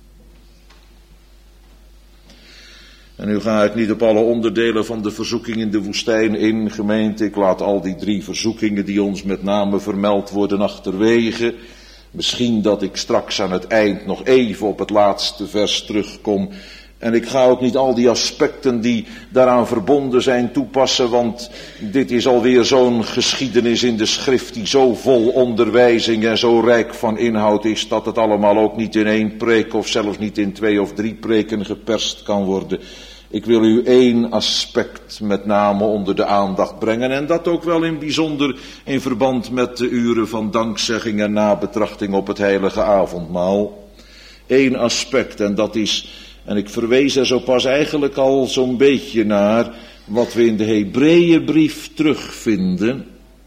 En nu ga ik niet op alle onderdelen van de verzoeking in de woestijn in, gemeente. Ik laat al die drie verzoekingen die ons met name vermeld worden achterwege. Misschien dat ik straks aan het eind nog even op het laatste vers terugkom. En ik ga ook niet al die aspecten die daaraan verbonden zijn toepassen, want dit is alweer zo'n geschiedenis in de schrift die zo vol onderwijzing en zo rijk van inhoud is, dat het allemaal ook niet in één preek of zelfs niet in twee of drie preken geperst kan worden. Ik wil u één aspect met name onder de aandacht brengen en dat ook wel in bijzonder in verband met de uren van dankzegging en nabetrachting op het heilige avondmaal. Eén aspect en dat is, en ik verwees er zo pas eigenlijk al zo'n beetje naar wat we in de Hebreeënbrief terugvinden.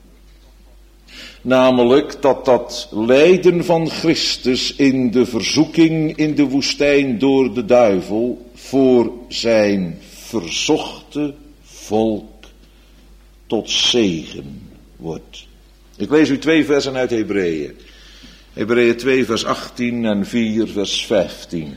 Namelijk dat dat lijden van Christus in de verzoeking in de woestijn door de duivel voor zijn verzochte volk tot zegen wordt. Ik lees u twee versen uit Hebreeën. Hebreeën twee vers achttien en vier vers vijftien.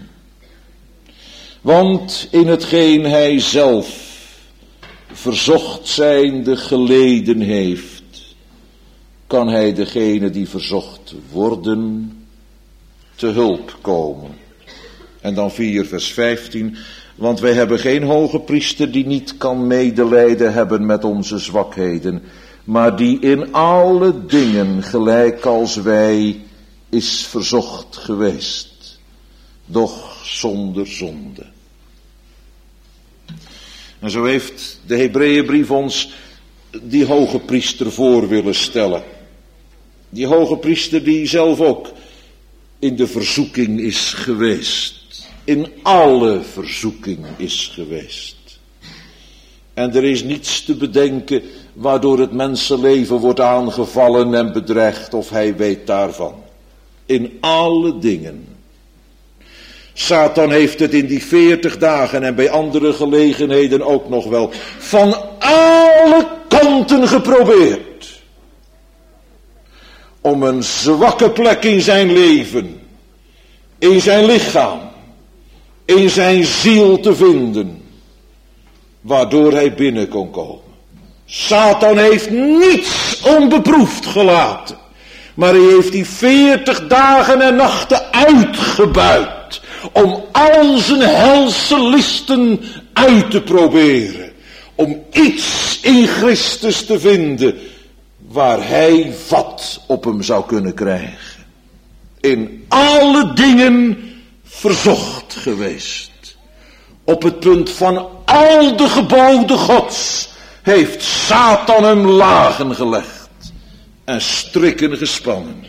Want in hetgeen hij zelf verzocht zijnde geleden heeft, kan hij degene die verzocht worden te hulp komen. En dan vier vers vijftien. Want wij hebben geen hoge priester die niet kan medelijden hebben met onze zwakheden, maar die in alle dingen gelijk als wij is verzocht geweest, doch zonder zonde. En zo heeft de Hebreeënbrief ons die hoge priester voor willen stellen. Die hoge priester die zelf ook in de verzoeking is geweest. In alle verzoeking is geweest. En er is niets te bedenken waardoor het mensenleven wordt aangevallen en bedreigd, of hij weet daarvan. In alle dingen. Satan heeft het in die veertig dagen en bij andere gelegenheden ook nog wel van alle kanten geprobeerd. Om een zwakke plek in zijn leven, in zijn lichaam, in zijn ziel te vinden, waardoor hij binnen kon komen. Satan heeft niets onbeproefd gelaten, maar hij heeft die veertig dagen en nachten uitgebuit om al zijn helse listen uit te proberen, om iets in Christus te vinden waar hij vat op hem zou kunnen krijgen. In alle dingen verzocht geweest. Op het punt van al de geboden Gods heeft Satan hem lagen gelegd en strikken gespannen.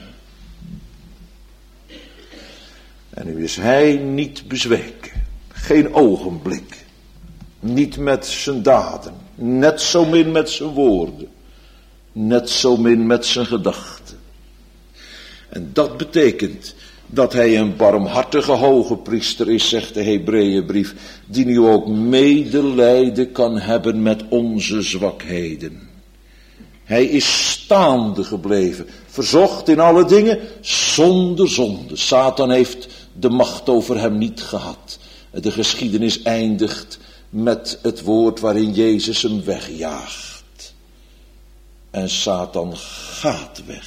En nu is hij niet bezweken, geen ogenblik, niet met zijn daden, net zo min met zijn woorden, net zo min met zijn gedachten. En dat betekent dat hij een barmhartige hoge priester is, zegt de Hebreeënbrief, die nu ook medelijden kan hebben met onze zwakheden. Hij is staande gebleven, verzocht in alle dingen, zonder zonde. Satan heeft de macht over hem niet gehad. De geschiedenis eindigt met het woord waarin Jezus hem wegjaagt. En Satan gaat weg.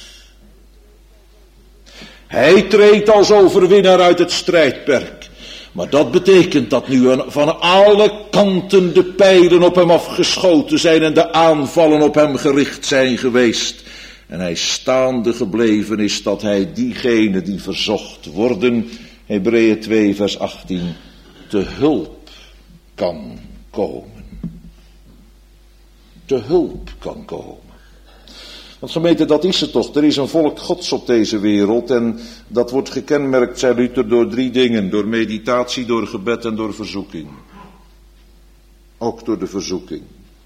Hij treedt als overwinnaar uit het strijdperk. Maar dat betekent dat nu van alle kanten de pijlen op hem afgeschoten zijn en de aanvallen op hem gericht zijn geweest. En hij staande gebleven is dat hij diegene die verzocht worden, Hebreeën twee vers achttien, te hulp kan komen. Te hulp kan komen. Want gemeente, dat is het toch. Er is een volk Gods op deze wereld en dat wordt gekenmerkt, zei Luther, door drie dingen. Door meditatie, door gebed en door verzoeking. Ook door de verzoeking.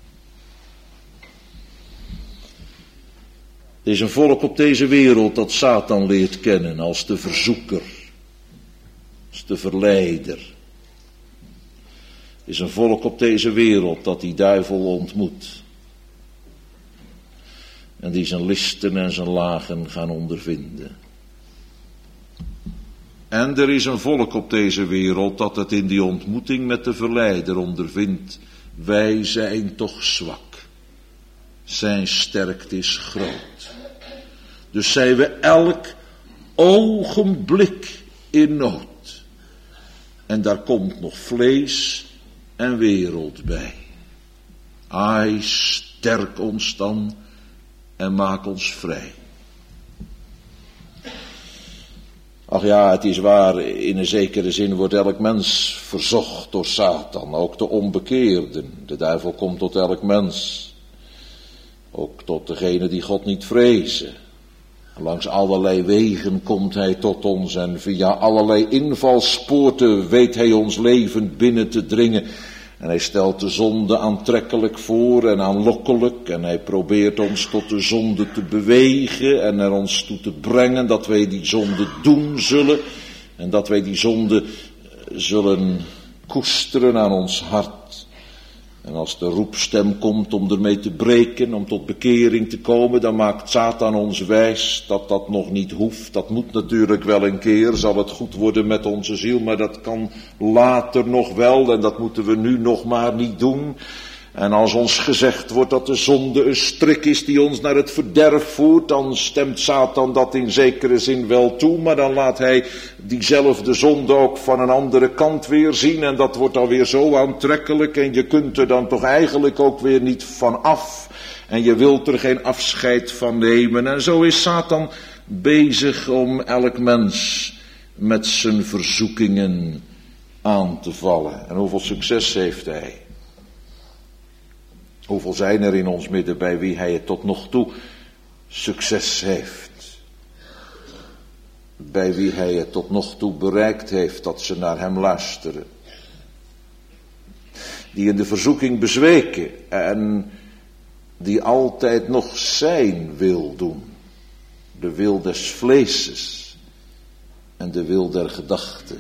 Er is een volk op deze wereld dat Satan leert kennen als de verzoeker. Als de verleider. Er is een volk op deze wereld dat die duivel ontmoet. En die zijn listen en zijn lagen gaan ondervinden. En er is een volk op deze wereld dat het in die ontmoeting met de verleider ondervindt. Wij zijn toch zwak. Zijn sterkte is groot. Dus zijn we elk ogenblik in nood. En daar komt nog vlees en wereld bij. Ai, sterk ons dan en maak ons vrij. Ach ja, het is waar, in een zekere zin wordt elk mens verzocht door Satan, ook de onbekeerden. De duivel komt tot elk mens, ook tot degene die God niet vrezen. Langs allerlei wegen komt hij tot ons en via allerlei invalspoorten weet hij ons leven binnen te dringen. En hij stelt de zonde aantrekkelijk voor en aanlokkelijk en hij probeert ons tot de zonde te bewegen en er ons toe te brengen dat wij die zonde doen zullen en dat wij die zonde zullen koesteren aan ons hart. En als de roepstem komt om ermee te breken, om tot bekering te komen, dan maakt Satan ons wijs dat dat nog niet hoeft. Dat moet natuurlijk wel een keer, zal het goed worden met onze ziel, maar dat kan later nog wel en dat moeten we nu nog maar niet doen. En als ons gezegd wordt dat de zonde een strik is die ons naar het verderf voert, dan stemt Satan dat in zekere zin wel toe, maar dan laat hij diezelfde zonde ook van een andere kant weer zien en dat wordt dan weer zo aantrekkelijk en je kunt er dan toch eigenlijk ook weer niet van af en je wilt er geen afscheid van nemen. En zo is Satan bezig om elk mens met zijn verzoekingen aan te vallen. En hoeveel succes heeft hij? Hoeveel zijn er in ons midden bij wie hij het tot nog toe succes heeft? Bij wie hij het tot nog toe bereikt heeft dat ze naar hem luisteren. Die in de verzoeking bezweken en die altijd nog zijn wil doen. De wil des vleeses en de wil der gedachten.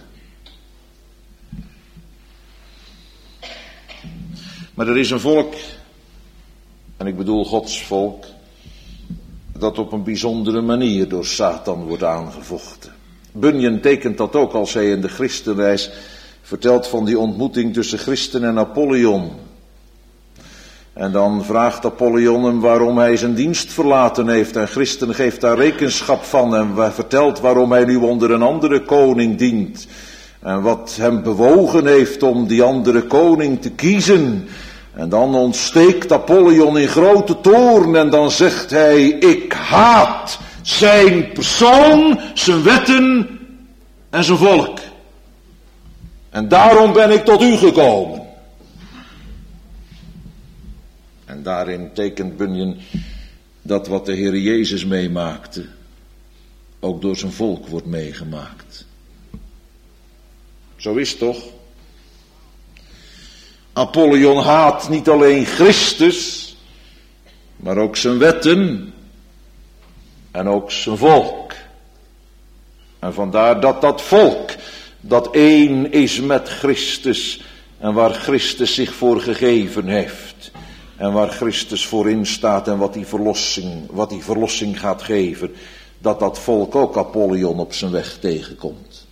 Maar er is een volk, en ik bedoel Gods volk, dat op een bijzondere manier door Satan wordt aangevochten. Bunyan tekent dat ook als hij in de Christenreis vertelt van die ontmoeting tussen Christen en Apollyon. En dan vraagt Apollyon hem waarom hij zijn dienst verlaten heeft en Christen geeft daar rekenschap van en vertelt waarom hij nu onder een andere koning dient. En wat hem bewogen heeft om die andere koning te kiezen. En dan ontsteekt Apollyon in grote toorn en dan zegt hij, ik haat zijn persoon, zijn wetten en zijn volk. En daarom ben ik tot u gekomen. En daarin tekent Bunyan dat wat de Heer Jezus meemaakte, ook door zijn volk wordt meegemaakt. Zo is het toch? Apollyon haat niet alleen Christus, maar ook zijn wetten en ook zijn volk. En vandaar dat dat volk, dat één is met Christus en waar Christus zich voor gegeven heeft. En waar Christus voor instaat en wat die verlossing, wat die verlossing gaat geven, dat dat volk ook Apollyon op zijn weg tegenkomt.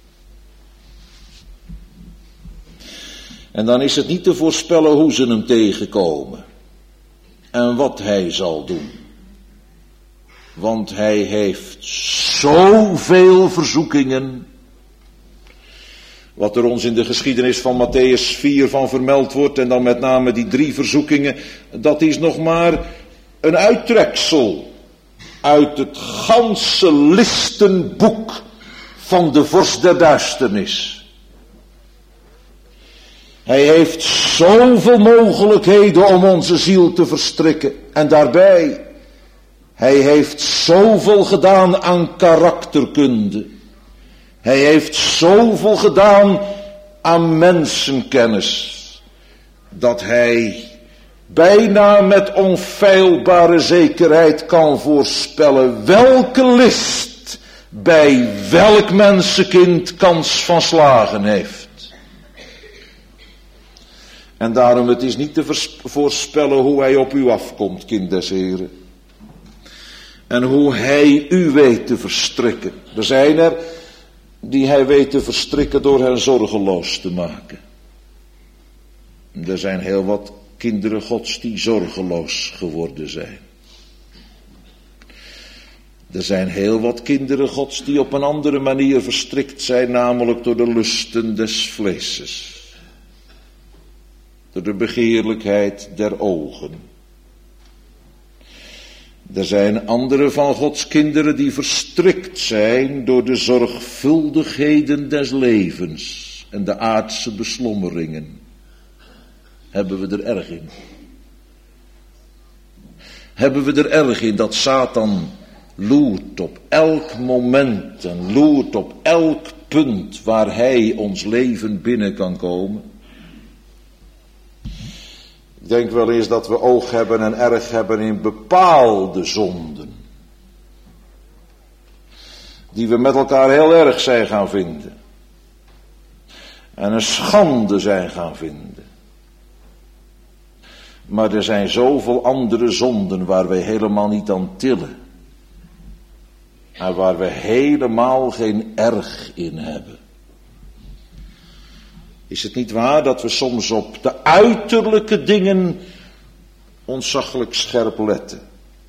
En dan is het niet te voorspellen hoe ze hem tegenkomen. En wat hij zal doen. Want hij heeft zoveel verzoekingen. Wat er ons in de geschiedenis van Matthäus vier van vermeld wordt. En dan met name die drie verzoekingen. Dat is nog maar een uittreksel. Uit het ganse listenboek van de vorst der duisternis. Hij heeft zoveel mogelijkheden om onze ziel te verstrikken. En daarbij, Hij heeft zoveel gedaan aan karakterkunde. Hij heeft zoveel gedaan aan mensenkennis. Dat hij bijna met onfeilbare zekerheid kan voorspellen welke list bij welk mensenkind kans van slagen heeft. En daarom, het is niet te voorspellen hoe hij op u afkomt, kind des Heren. En hoe hij u weet te verstrikken. Er zijn er die hij weet te verstrikken door hen zorgeloos te maken. Er zijn heel wat kinderen Gods die zorgeloos geworden zijn. Er zijn heel wat kinderen Gods die op een andere manier verstrikt zijn, namelijk door de lusten des vleeses. Door de begeerlijkheid der ogen. Er zijn andere van Gods kinderen die verstrikt zijn door de zorgvuldigheden des levens en de aardse beslommeringen. Hebben we er erg in? Hebben we er erg in dat Satan loert op elk moment en loert op elk punt waar hij ons leven binnen kan komen? Ik denk wel eens dat we oog hebben en erg hebben in bepaalde zonden. Die we met elkaar heel erg zijn gaan vinden. En een schande zijn gaan vinden. Maar er zijn zoveel andere zonden waar wij helemaal niet aan tillen. En waar we helemaal geen erg in hebben. Is het niet waar dat we soms op de uiterlijke dingen ontzaglijk scherp letten?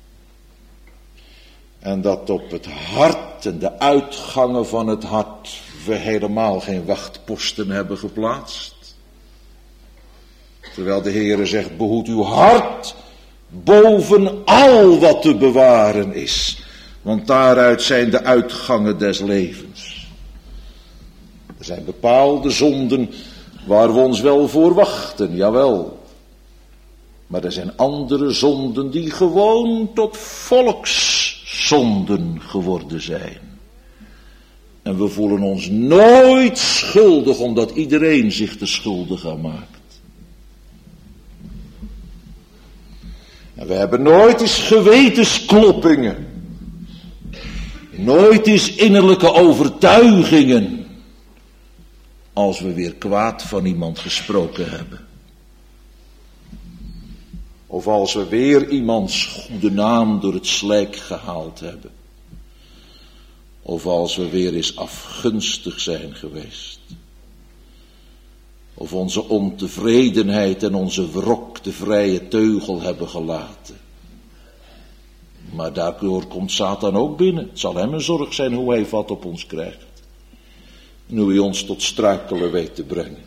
En dat op het hart en de uitgangen van het hart we helemaal geen wachtposten hebben geplaatst? Terwijl de Heere zegt, behoed uw hart boven al wat te bewaren is. Want daaruit zijn de uitgangen des levens. Er zijn bepaalde zonden waar we ons wel voor wachten, jawel. Maar er zijn andere zonden die gewoon tot volkszonden geworden zijn. En we voelen ons nooit schuldig, omdat iedereen zich te schuldig aan maakt. En we hebben nooit eens gewetenskloppingen. Nooit eens innerlijke overtuigingen. Als we weer kwaad van iemand gesproken hebben. Of als we weer iemands goede naam door het slijk gehaald hebben. Of als we weer eens afgunstig zijn geweest. Of onze ontevredenheid en onze wrok de vrije teugel hebben gelaten. Maar daardoor komt Satan ook binnen. Het zal hem een zorg zijn hoe hij vat op ons krijgt. En hoe hij ons tot struikelen weet te brengen.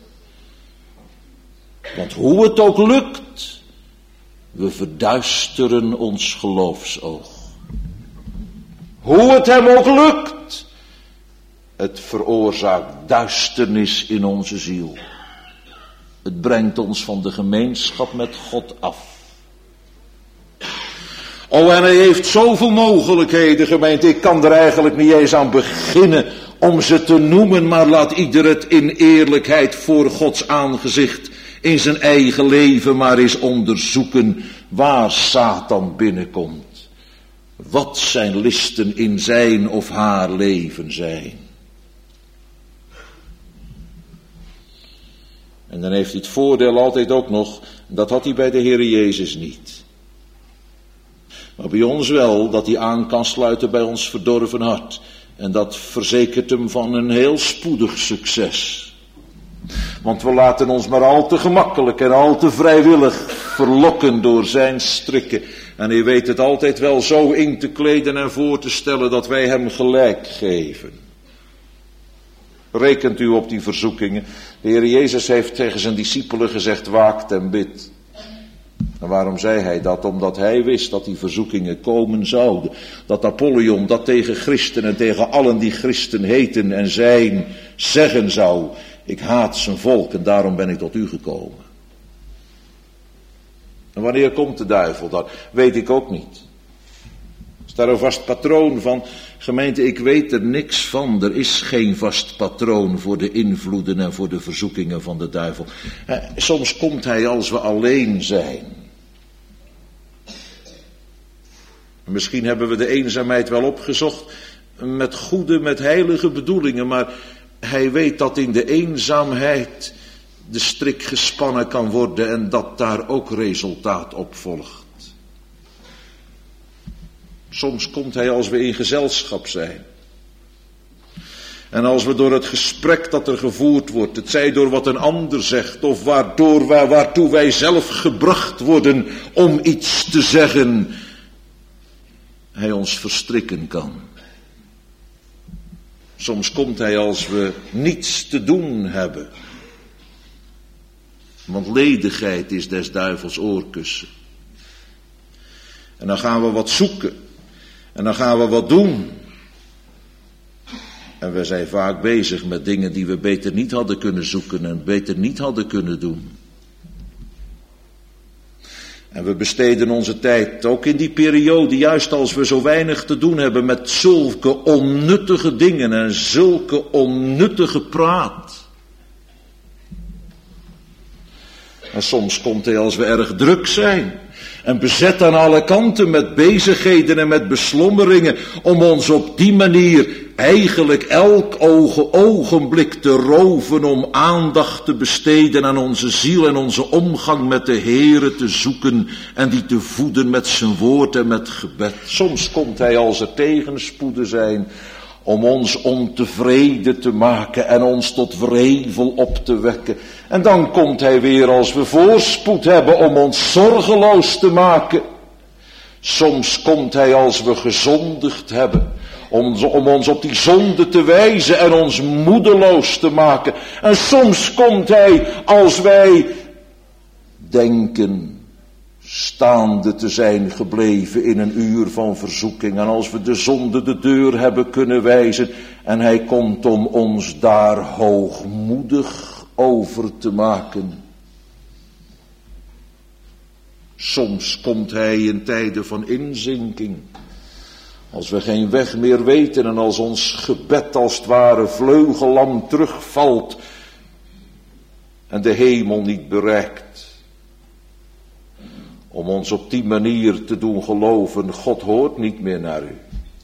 Want hoe het ook lukt, we verduisteren ons geloofsoog. Hoe het hem ook lukt, het veroorzaakt duisternis in onze ziel. Het brengt ons van de gemeenschap met God af. Oh, en hij heeft zoveel mogelijkheden, gemeente. Ik kan er eigenlijk niet eens aan beginnen om ze te noemen, maar laat ieder het in eerlijkheid voor Gods aangezicht in zijn eigen leven maar eens onderzoeken waar Satan binnenkomt. Wat zijn listen in zijn of haar leven zijn. En dan heeft hij het voordeel altijd ook nog, dat had hij bij de Heere Jezus niet. Maar bij ons wel, dat hij aan kan sluiten bij ons verdorven hart. En dat verzekert hem van een heel spoedig succes. Want we laten ons maar al te gemakkelijk en al te vrijwillig verlokken door zijn strikken. En hij weet het altijd wel zo in te kleden en voor te stellen dat wij hem gelijk geven. Rekent u op die verzoekingen. De Heer Jezus heeft tegen zijn discipelen gezegd, waakt en bid. En waarom zei hij dat? Omdat hij wist dat die verzoekingen komen zouden. Dat Apollyon dat tegen christenen en tegen allen die christen heten en zijn zeggen zou. Ik haat zijn volk en daarom ben ik tot u gekomen. En wanneer komt de duivel dan? Weet ik ook niet. daar een vast patroon van? Gemeente, ik weet er niks van. Er is geen vast patroon voor de invloeden en voor de verzoekingen van de duivel. Soms komt hij als we alleen zijn. Misschien hebben we de eenzaamheid wel opgezocht met goede, met heilige bedoelingen, maar hij weet dat in de eenzaamheid de strik gespannen kan worden en dat daar ook resultaat op volgt. Soms komt hij als we in gezelschap zijn. En als we door het gesprek dat er gevoerd wordt, het zij door wat een ander zegt, of waardoor wij, waartoe wij zelf gebracht worden om iets te zeggen, hij ons verstrikken kan. Soms komt hij als we niets te doen hebben. Want ledigheid is des duivels oorkussen. En dan gaan we wat zoeken. En dan gaan we wat doen. En we zijn vaak bezig met dingen die we beter niet hadden kunnen zoeken en beter niet hadden kunnen doen. En we besteden onze tijd ook in die periode, juist als we zo weinig te doen hebben, met zulke onnuttige dingen en zulke onnuttige praat. En soms komt hij als we erg druk zijn en bezet aan alle kanten met bezigheden en met beslommeringen, om ons op die manier eigenlijk elk ogen, ogenblik te roven om aandacht te besteden aan onze ziel en onze omgang met de Heere te zoeken en die te voeden met zijn woord en met gebed. Soms komt hij als er tegenspoeden zijn om ons ontevreden te maken en ons tot wrevel op te wekken. En dan komt hij weer als we voorspoed hebben om ons zorgeloos te maken. Soms komt hij als we gezondigd hebben, om, om ons op die zonde te wijzen en ons moedeloos te maken. En soms komt hij als wij denken staande te zijn gebleven in een uur van verzoeking. En als we de zonde de deur hebben kunnen wijzen. En hij komt om ons daar hoogmoedig over te maken. Soms komt hij in tijden van inzinking. Als we geen weg meer weten en als ons gebed als het ware vleugellam terugvalt. En de hemel niet bereikt. Om ons op die manier te doen geloven, God hoort niet meer naar u.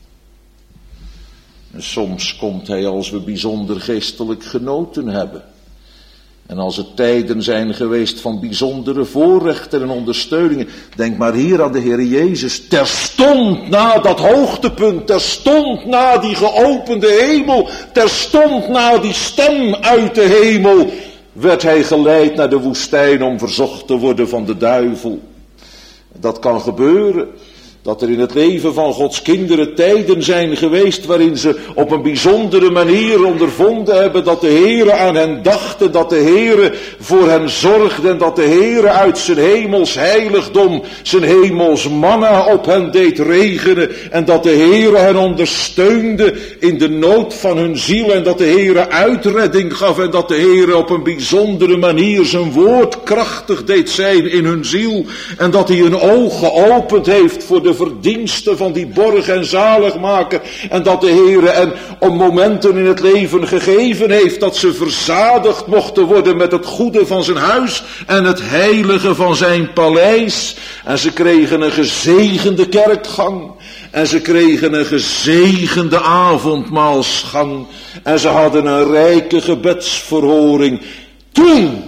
En soms komt hij als we bijzonder geestelijk genoten hebben. En als er tijden zijn geweest van bijzondere voorrechten en ondersteuningen. Denk maar hier aan de Heer Jezus. Terstond na dat hoogtepunt, terstond na die geopende hemel, terstond na die stem uit de hemel, werd hij geleid naar de woestijn om verzocht te worden van de duivel. Dat kan gebeuren, dat er in het leven van Gods kinderen tijden zijn geweest waarin ze op een bijzondere manier ondervonden hebben dat de Heere aan hen dacht en dat de Heere voor hen zorgde en dat de Heere uit zijn hemels heiligdom zijn hemels manna op hen deed regenen en dat de Heere hen ondersteunde in de nood van hun ziel en dat de Heere uitredding gaf en dat de Heere op een bijzondere manier zijn woord krachtig deed zijn in hun ziel en dat hij hun oog geopend heeft voor de verdiensten van die borg en zaligmaker en dat de Heere en op momenten in het leven gegeven heeft dat ze verzadigd mochten worden met het goede van zijn huis en het heilige van zijn paleis en ze kregen een gezegende kerkgang en ze kregen een gezegende avondmaalsgang en ze hadden een rijke gebedsverhoring. Toen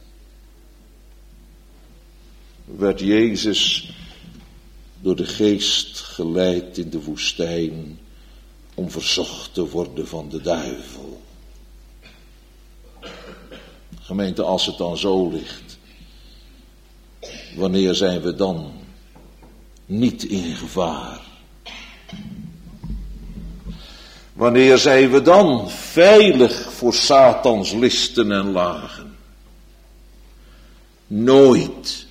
werd Jezus door de geest geleid in de woestijn om verzocht te worden van de duivel. Gemeente, als het dan zo ligt, wanneer zijn we dan niet in gevaar? Wanneer zijn we dan veilig voor Satans listen en lagen? Nooit.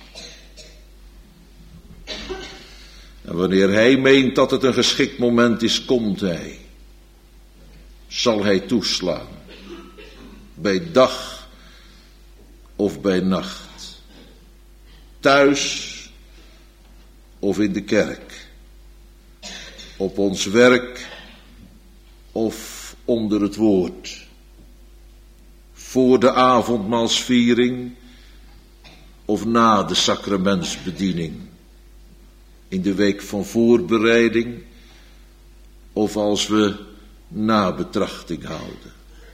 En wanneer hij meent dat het een geschikt moment is, komt hij. Zal hij toeslaan. Bij dag of bij nacht. Thuis of in de kerk. op ons werk of onder het woord, voor de avondmaalsviering of na de sacramentsbediening, in de week van voorbereiding of als we nabetrachting houden.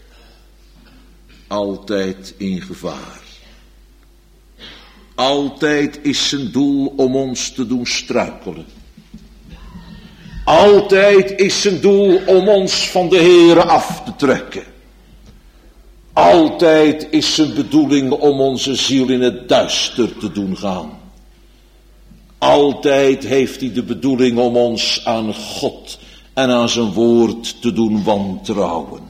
Altijd in gevaar. Altijd is zijn doel om ons te doen struikelen. Altijd is zijn doel om ons van de Heere af te trekken. Altijd is zijn bedoeling om onze ziel in het duister te doen gaan. Altijd heeft hij de bedoeling om ons aan God en aan zijn woord te doen wantrouwen.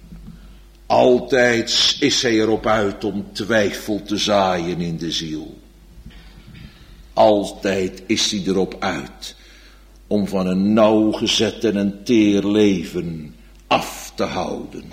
Altijd is hij erop uit om twijfel te zaaien in de ziel. Altijd is hij erop uit om van een nauwgezet en een teer leven af te houden.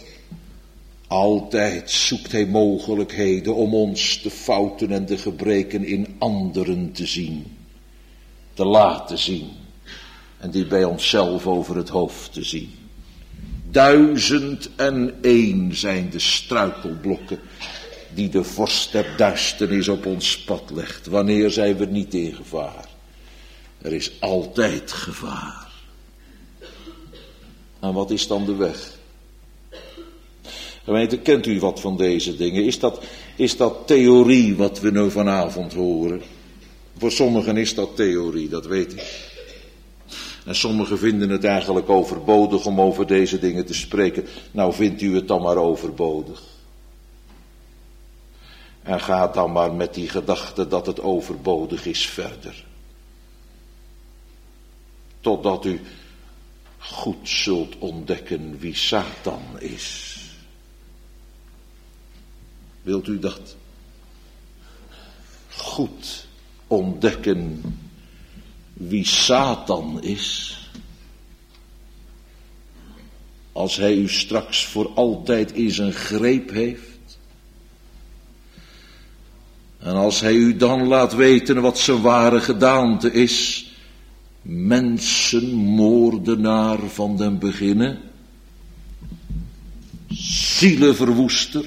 Altijd zoekt hij mogelijkheden om ons de fouten en de gebreken in anderen te zien, te laten zien en die bij onszelf over het hoofd te zien. Duizend en één zijn de struikelblokken die de vorst der duisternis op ons pad legt. Wanneer zijn we niet in gevaar? Er is altijd gevaar. En wat is dan de weg? Gemeente, kent u wat van deze dingen? Is dat, is dat theorie wat we nu vanavond horen? Voor sommigen is dat theorie, dat weet ik. En sommigen vinden het eigenlijk overbodig om over deze dingen te spreken. Nou, vindt u het dan maar overbodig. En ga dan maar met die gedachte dat het overbodig is verder. Totdat u goed zult ontdekken wie Satan is. Wilt u dat? Goed ontdekken wie Satan is. Als hij u straks voor altijd in zijn greep heeft. En als hij u dan laat weten wat zijn ware gedaante is. Mensenmoordenaar van den beginnen. Zielenverwoester.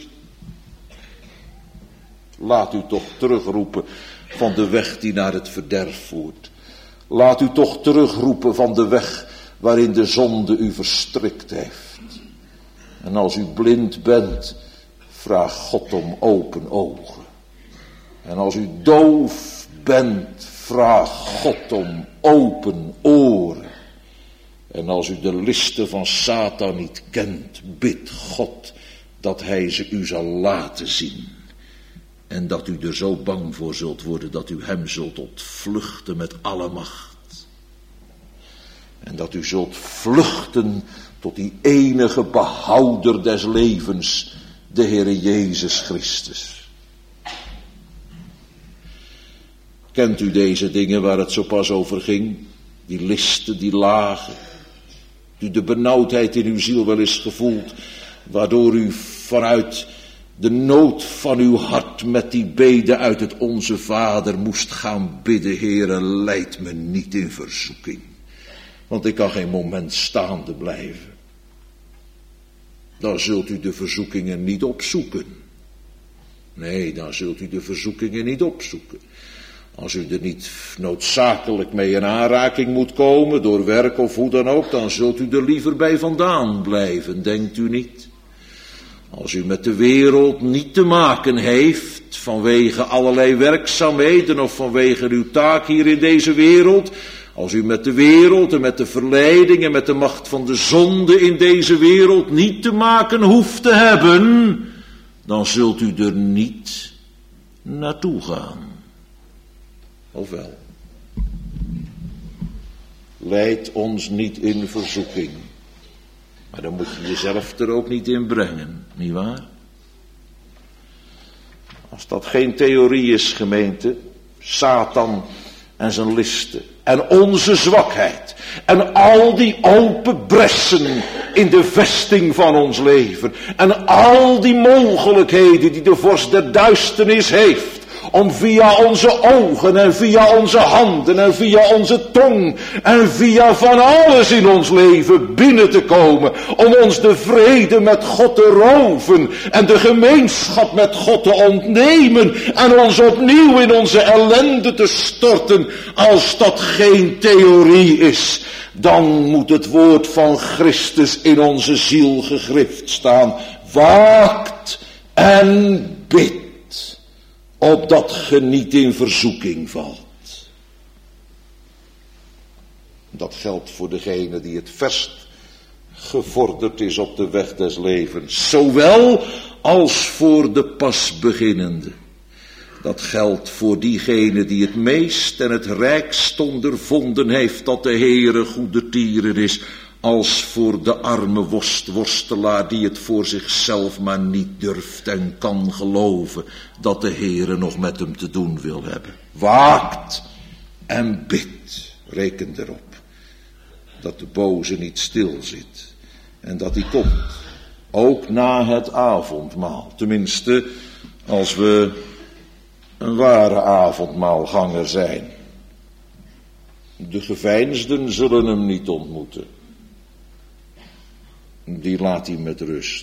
Laat u toch terugroepen van de weg die naar het verderf voert. Laat u toch terugroepen van de weg waarin de zonde u verstrikt heeft. En als u blind bent, vraag God om open ogen. En als u doof bent, vraag God om open oren. En als u de listen van Satan niet kent, bid God dat hij ze u zal laten zien. En dat u er zo bang voor zult worden dat u hem zult ontvluchten met alle macht. En dat u zult vluchten tot die enige behouder des levens, de Heere Jezus Christus. Kent u deze dingen waar het zo pas over ging? Die listen, die lagen. U de benauwdheid in uw ziel wel eens gevoeld, waardoor u vanuit de nood van uw hart met die bede uit het Onze Vader moest gaan bidden. Heere, leid me niet in verzoeking. Want ik kan geen moment staande blijven. Dan zult u de verzoekingen niet opzoeken. Nee, dan zult u de verzoekingen niet opzoeken. Als u er niet noodzakelijk mee in aanraking moet komen, door werk of hoe dan ook, dan zult u er liever bij vandaan blijven, denkt u niet? Als u met de wereld niet te maken heeft, vanwege allerlei werkzaamheden of vanwege uw taak hier in deze wereld, als u met de wereld en met de verleiding en met de macht van de zonde in deze wereld niet te maken hoeft te hebben, dan zult u er niet naartoe gaan. Of wel? Leid ons niet in verzoeking. Maar dan moet je jezelf er ook niet in brengen, nietwaar? Als dat geen theorie is, gemeente, Satan en zijn listen en onze zwakheid en al die open bressen in de vesting van ons leven en al die mogelijkheden die de vorst der duisternis heeft om via onze ogen en via onze handen en via onze tong en via van alles in ons leven binnen te komen, om ons de vrede met God te roven en de gemeenschap met God te ontnemen en ons opnieuw in onze ellende te storten. Als dat geen theorie is, dan moet het woord van Christus in onze ziel gegrift staan. Waakt en bidt, opdat ge niet in verzoeking valt. Dat geldt voor degene die het verst gevorderd is op de weg des levens, zowel als voor de pas beginnende. Dat geldt voor diegene die het meest en het rijkst ondervonden heeft dat de Heere goedertieren is, als voor de arme worstworstelaar die het voor zichzelf maar niet durft en kan geloven dat de Heere nog met hem te doen wil hebben. Waakt en bidt, reken erop dat de boze niet stil zit en dat hij komt, ook na het avondmaal, tenminste als we een ware avondmaalganger zijn. De geveinsden zullen hem niet ontmoeten. Die laat hij met rust.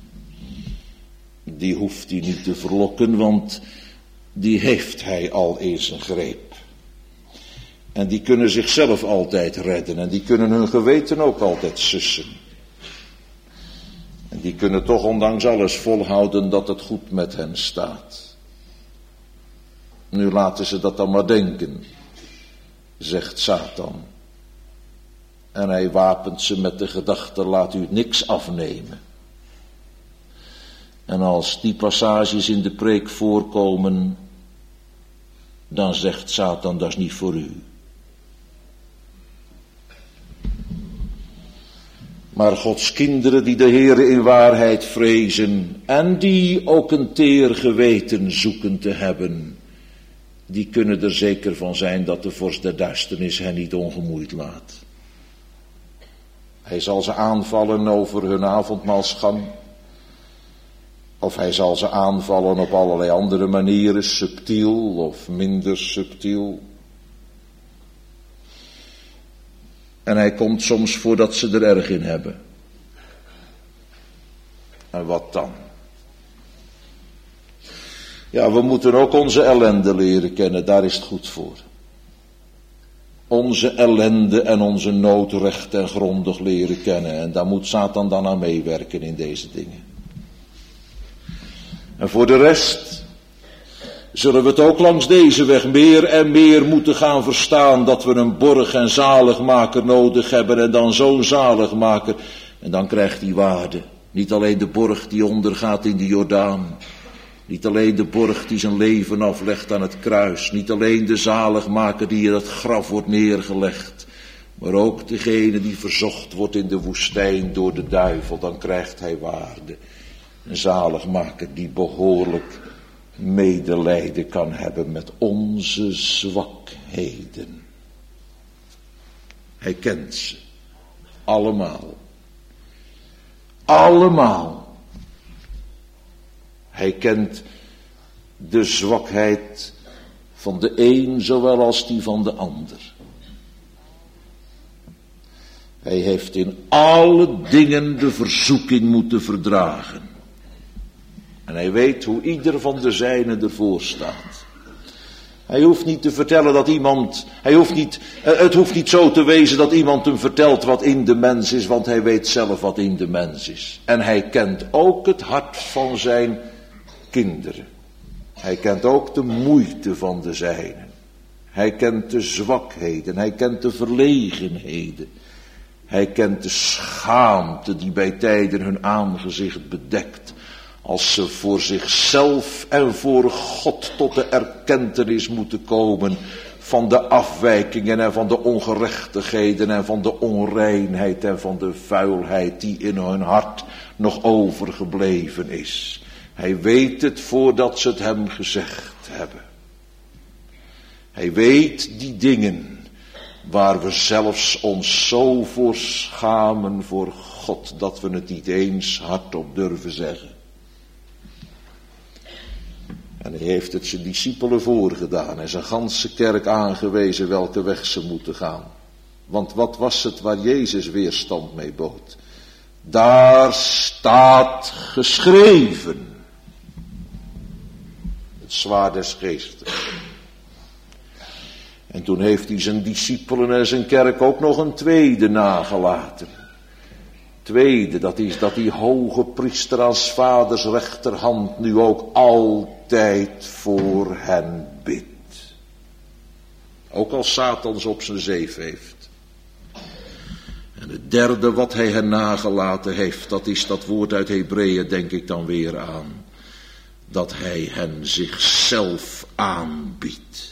Die hoeft hij niet te verlokken, want die heeft hij al in zijn greep. En die kunnen zichzelf altijd redden en die kunnen hun geweten ook altijd sussen. En die kunnen toch ondanks alles volhouden dat het goed met hen staat. Nu laten ze dat dan maar denken, zegt Satan. En hij wapent ze met de gedachte, laat u niks afnemen. En als die passages in de preek voorkomen, dan zegt Satan, dat is niet voor u. Maar Gods kinderen die de Heere in waarheid vrezen en die ook een teer geweten zoeken te hebben, die kunnen er zeker van zijn dat de vorst der duisternis hen niet ongemoeid laat. Hij zal ze aanvallen over hun avondmaalsgang, of hij zal ze aanvallen op allerlei andere manieren, subtiel of minder subtiel. En hij komt soms voordat ze er erg in hebben. En wat dan? Ja, we moeten ook onze ellende leren kennen, daar is het goed voor. Onze ellende en onze nood recht en grondig leren kennen. En daar moet Satan dan aan meewerken in deze dingen. En voor de rest zullen we het ook langs deze weg meer en meer moeten gaan verstaan dat we een borg en zaligmaker nodig hebben en dan zo'n zaligmaker. En dan krijgt hij waarde. Niet alleen de borg die ondergaat in de Jordaan. Niet alleen de borg die zijn leven aflegt aan het kruis. Niet alleen de zaligmaker die in het graf wordt neergelegd. Maar ook degene die verzocht wordt in de woestijn door de duivel. Dan krijgt hij waarde. Een zaligmaker die behoorlijk medelijden kan hebben met onze zwakheden. Hij kent ze. Allemaal. Allemaal. Hij kent de zwakheid van de een zowel als die van de ander. Hij heeft in alle dingen de verzoeking moeten verdragen. En hij weet hoe ieder van de zijnen ervoor staat. Hij hoeft niet te vertellen dat iemand, hij hoeft niet, het hoeft niet zo te wezen dat iemand hem vertelt wat in de mens is, want hij weet zelf wat in de mens is. En hij kent ook het hart van zijn kinderen. Hij kent ook de moeite van de zijnen. Hij kent de zwakheden, hij kent de verlegenheden. Hij kent de schaamte die bij tijden hun aangezicht bedekt, als ze voor zichzelf en voor God tot de erkentenis moeten komen van de afwijkingen en van de ongerechtigheden en van de onreinheid en van de vuilheid die in hun hart nog overgebleven is. Hij weet het voordat ze het hem gezegd hebben. Hij weet die dingen waar we zelfs ons zo voor schamen voor God dat we het niet eens hardop durven zeggen. En hij heeft het zijn discipelen voorgedaan en zijn ganse kerk aangewezen welke weg ze moeten gaan. Want wat was het waar Jezus weerstand mee bood? Daar staat geschreven. Het zwaard des geestes. En toen heeft hij zijn discipelen en zijn kerk ook nog een tweede nagelaten. Tweede, dat is dat die hoge priester aan 's vaders rechterhand nu ook altijd voor hen bidt. Ook als Satan ze op zijn zeef heeft. En het derde wat hij hen nagelaten heeft, dat is dat woord uit Hebreeën, denk ik dan weer aan. Dat hij hen zichzelf aanbiedt.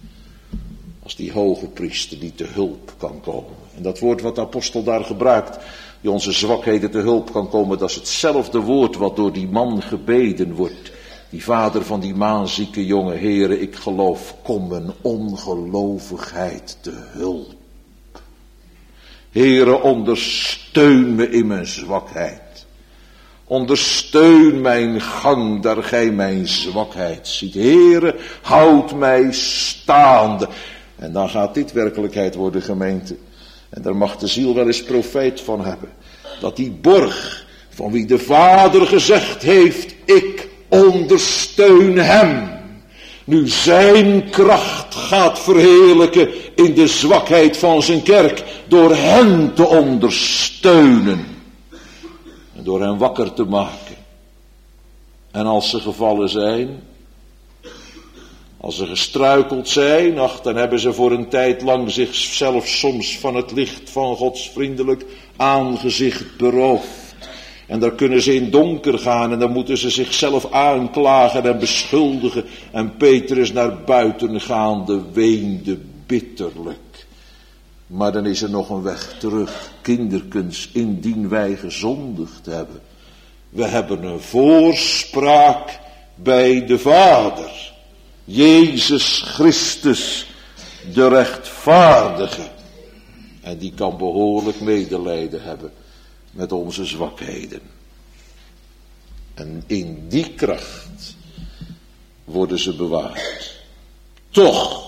Als die hoge priester die te hulp kan komen. En dat woord wat de apostel daar gebruikt, die onze zwakheden te hulp kan komen, dat is hetzelfde woord wat door die man gebeden wordt. Die vader van die maanzieke jongen, Heere, ik geloof, kom mijn ongelovigheid te hulp. Heere, ondersteun me in mijn zwakheid. Ondersteun mijn gang, daar gij mijn zwakheid ziet. Heere, houd mij staande. En dan gaat dit werkelijkheid worden, gemeente. En daar mag de ziel wel eens profeet van hebben. Dat die borg, van wie de Vader gezegd heeft, ik ondersteun hem. Nu zijn kracht gaat verheerlijken in de zwakheid van zijn kerk. Door hen te ondersteunen. En door hen wakker te maken. En als ze gevallen zijn, als ze gestruikeld zijn, ach, dan hebben ze voor een tijd lang zichzelf soms van het licht van Gods vriendelijk aangezicht beroofd. En daar kunnen ze in donker gaan en dan moeten ze zichzelf aanklagen en beschuldigen. En Petrus naar buiten gaande weende bitterlijk. Maar dan is er nog een weg terug, kinderkens, indien wij gezondigd hebben. We hebben een voorspraak bij de Vader. Jezus Christus, de rechtvaardige. En die kan behoorlijk medelijden hebben met onze zwakheden. En in die kracht worden ze bewaard. Toch.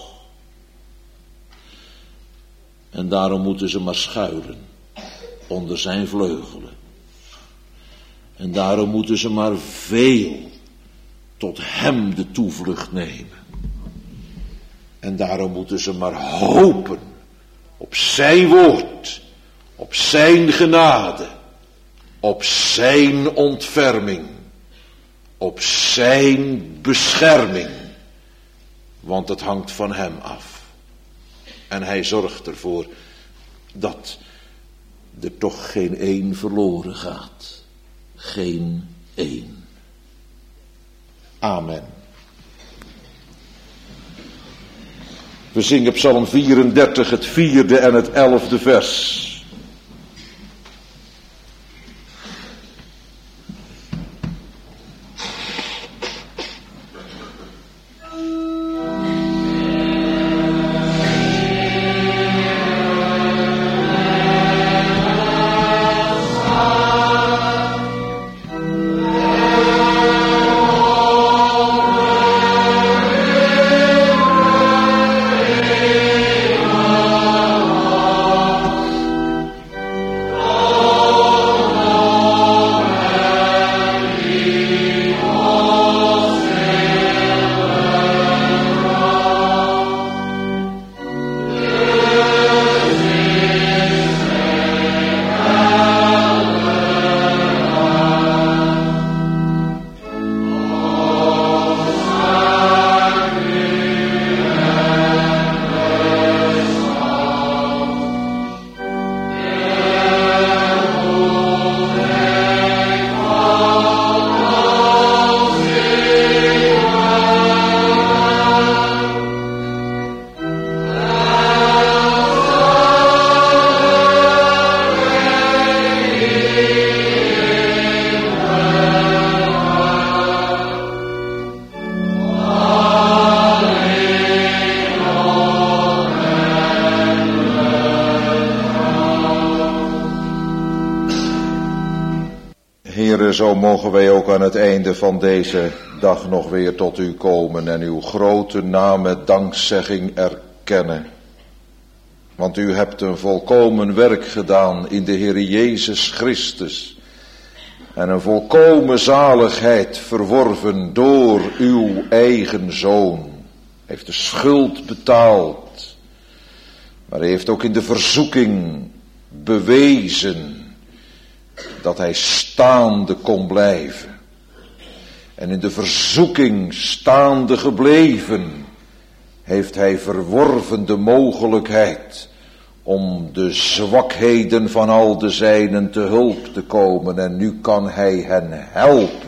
En daarom moeten ze maar schuilen onder zijn vleugelen. En daarom moeten ze maar veel tot hem de toevlucht nemen. En daarom moeten ze maar hopen op zijn woord, op zijn genade, op zijn ontferming, op zijn bescherming. Want het hangt van hem af. En hij zorgt ervoor dat er toch geen één verloren gaat. Geen één. Amen. We zingen Psalm vierendertig, het vierde en het elfde vers. zo mogen wij ook aan het einde van deze dag nog weer tot u komen en uw grote naam met dankzegging erkennen. Want u hebt een volkomen werk gedaan in de Heer Jezus Christus. En een volkomen zaligheid verworven door uw eigen Zoon. Hij heeft de schuld betaald. Maar hij heeft ook in de verzoeking bewezen dat hij staande kon blijven. En in de verzoeking staande gebleven heeft hij verworven de mogelijkheid om de zwakheden van al de zijnen te hulp te komen. En nu kan hij hen helpen.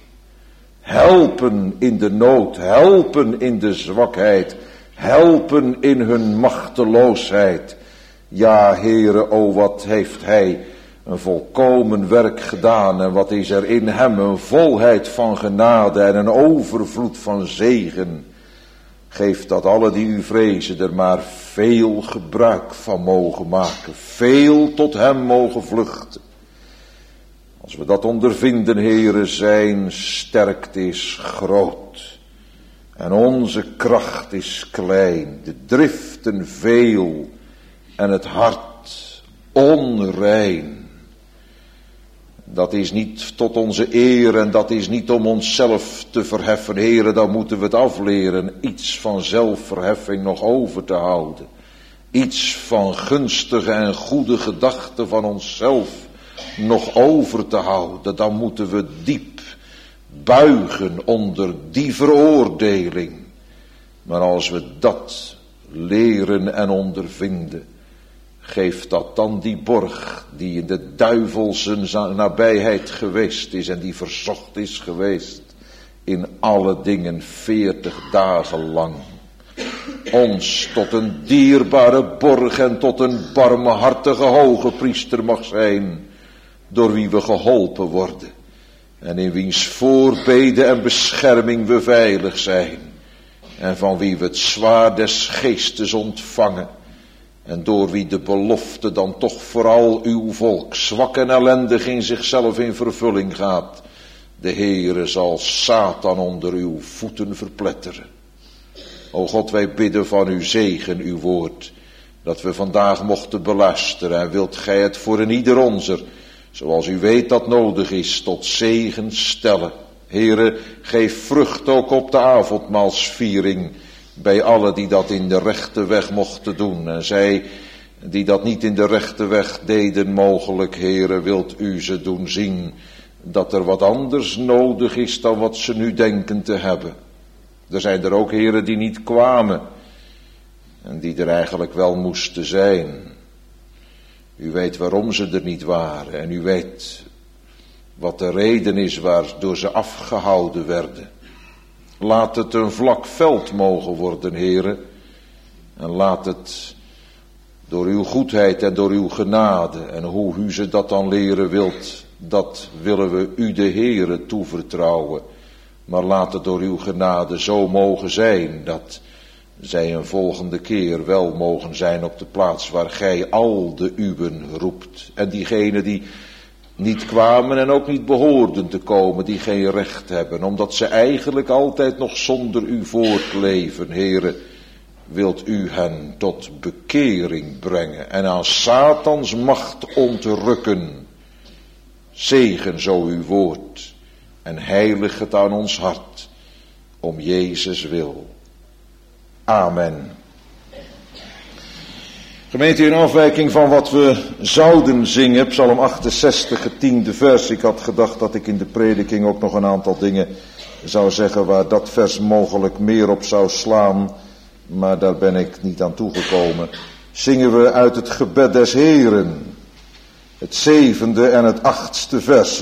Helpen in de nood, helpen in de zwakheid, helpen in hun machteloosheid. Ja, Heere, o wat heeft hij een volkomen werk gedaan en wat is er in hem een volheid van genade en een overvloed van zegen. Geef dat alle die u vrezen er maar veel gebruik van mogen maken, veel tot hem mogen vluchten. Als we dat ondervinden, Heere, zijn sterkte is groot en onze kracht is klein, de driften veel en het hart onrein. Dat is niet tot onze eer en dat is niet om onszelf te verheffen. Heren, dan moeten we het afleren. Iets van zelfverheffing nog over te houden. Iets van gunstige en goede gedachten van onszelf nog over te houden. Dan moeten we diep buigen onder die veroordeling. Maar als we dat leren en ondervinden, geeft dat dan die borg die in de duivelse nabijheid geweest is en die verzocht is geweest in alle dingen veertig dagen lang. Ons tot een dierbare borg en tot een barmhartige hoge priester mag zijn, door wie we geholpen worden en in wiens voorbede en bescherming we veilig zijn en van wie we het zwaard des geestes ontvangen. En door wie de belofte dan toch vooral uw volk, zwak en ellendig in zichzelf in vervulling gaat. De Heere zal Satan onder uw voeten verpletteren. O God, wij bidden van uw zegen, uw woord, dat we vandaag mochten beluisteren. En wilt gij het voor een ieder onzer, zoals u weet dat nodig is, tot zegen stellen. Heere, geef vrucht ook op de avondmaalsviering bij allen die dat in de rechte weg mochten doen. En zij die dat niet in de rechte weg deden, mogelijk, Heere, wilt u ze doen zien dat er wat anders nodig is dan wat ze nu denken te hebben. Er zijn er ook, Heere, die niet kwamen en die er eigenlijk wel moesten zijn. U weet waarom ze er niet waren en u weet wat de reden is waardoor ze afgehouden werden. Laat het een vlak veld mogen worden, Heere. En laat het door uw goedheid en door uw genade. En hoe u ze dat dan leren wilt, dat willen we u de Heere toevertrouwen. Maar laat het door uw genade zo mogen zijn, dat zij een volgende keer wel mogen zijn op de plaats waar gij al de uwen roept. En diegenen die niet kwamen en ook niet behoorden te komen, die geen recht hebben, omdat ze eigenlijk altijd nog zonder u voortleven, Heere, wilt u hen tot bekering brengen en aan Satans macht ontrukken. Zegen zo uw woord en heilig het aan ons hart, om Jezus wil. Amen. Gemeente, in afwijking van wat we zouden zingen, Psalm achtenzestig, het tiende vers. Ik had gedacht dat ik in de prediking ook nog een aantal dingen zou zeggen waar dat vers mogelijk meer op zou slaan, maar daar ben ik niet aan toegekomen. Zingen we uit het gebed des Heeren, het zevende en het achtste vers.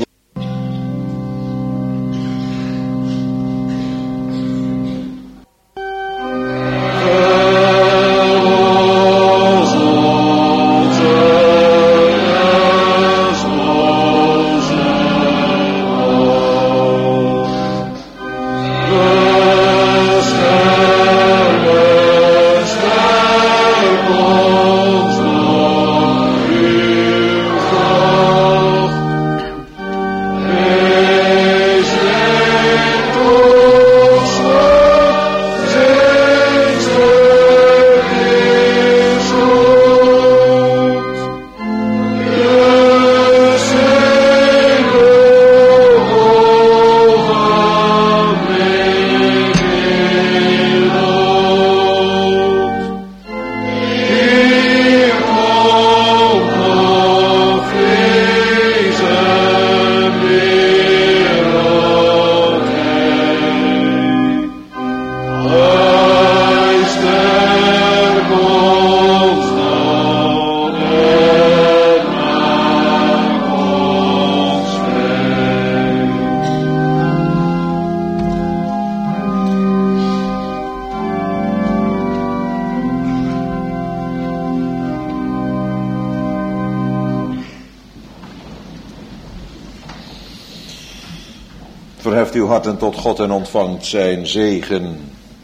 Verheft uw harten tot God en ontvangt zijn zegen.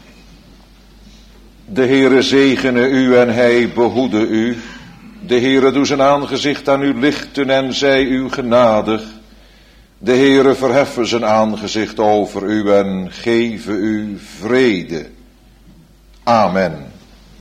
De Heere zegene u en hij behoede u. De Heere doe zijn aangezicht aan u lichten en zij u genadig. De Heere verheffen zijn aangezicht over u en geven u vrede. Amen.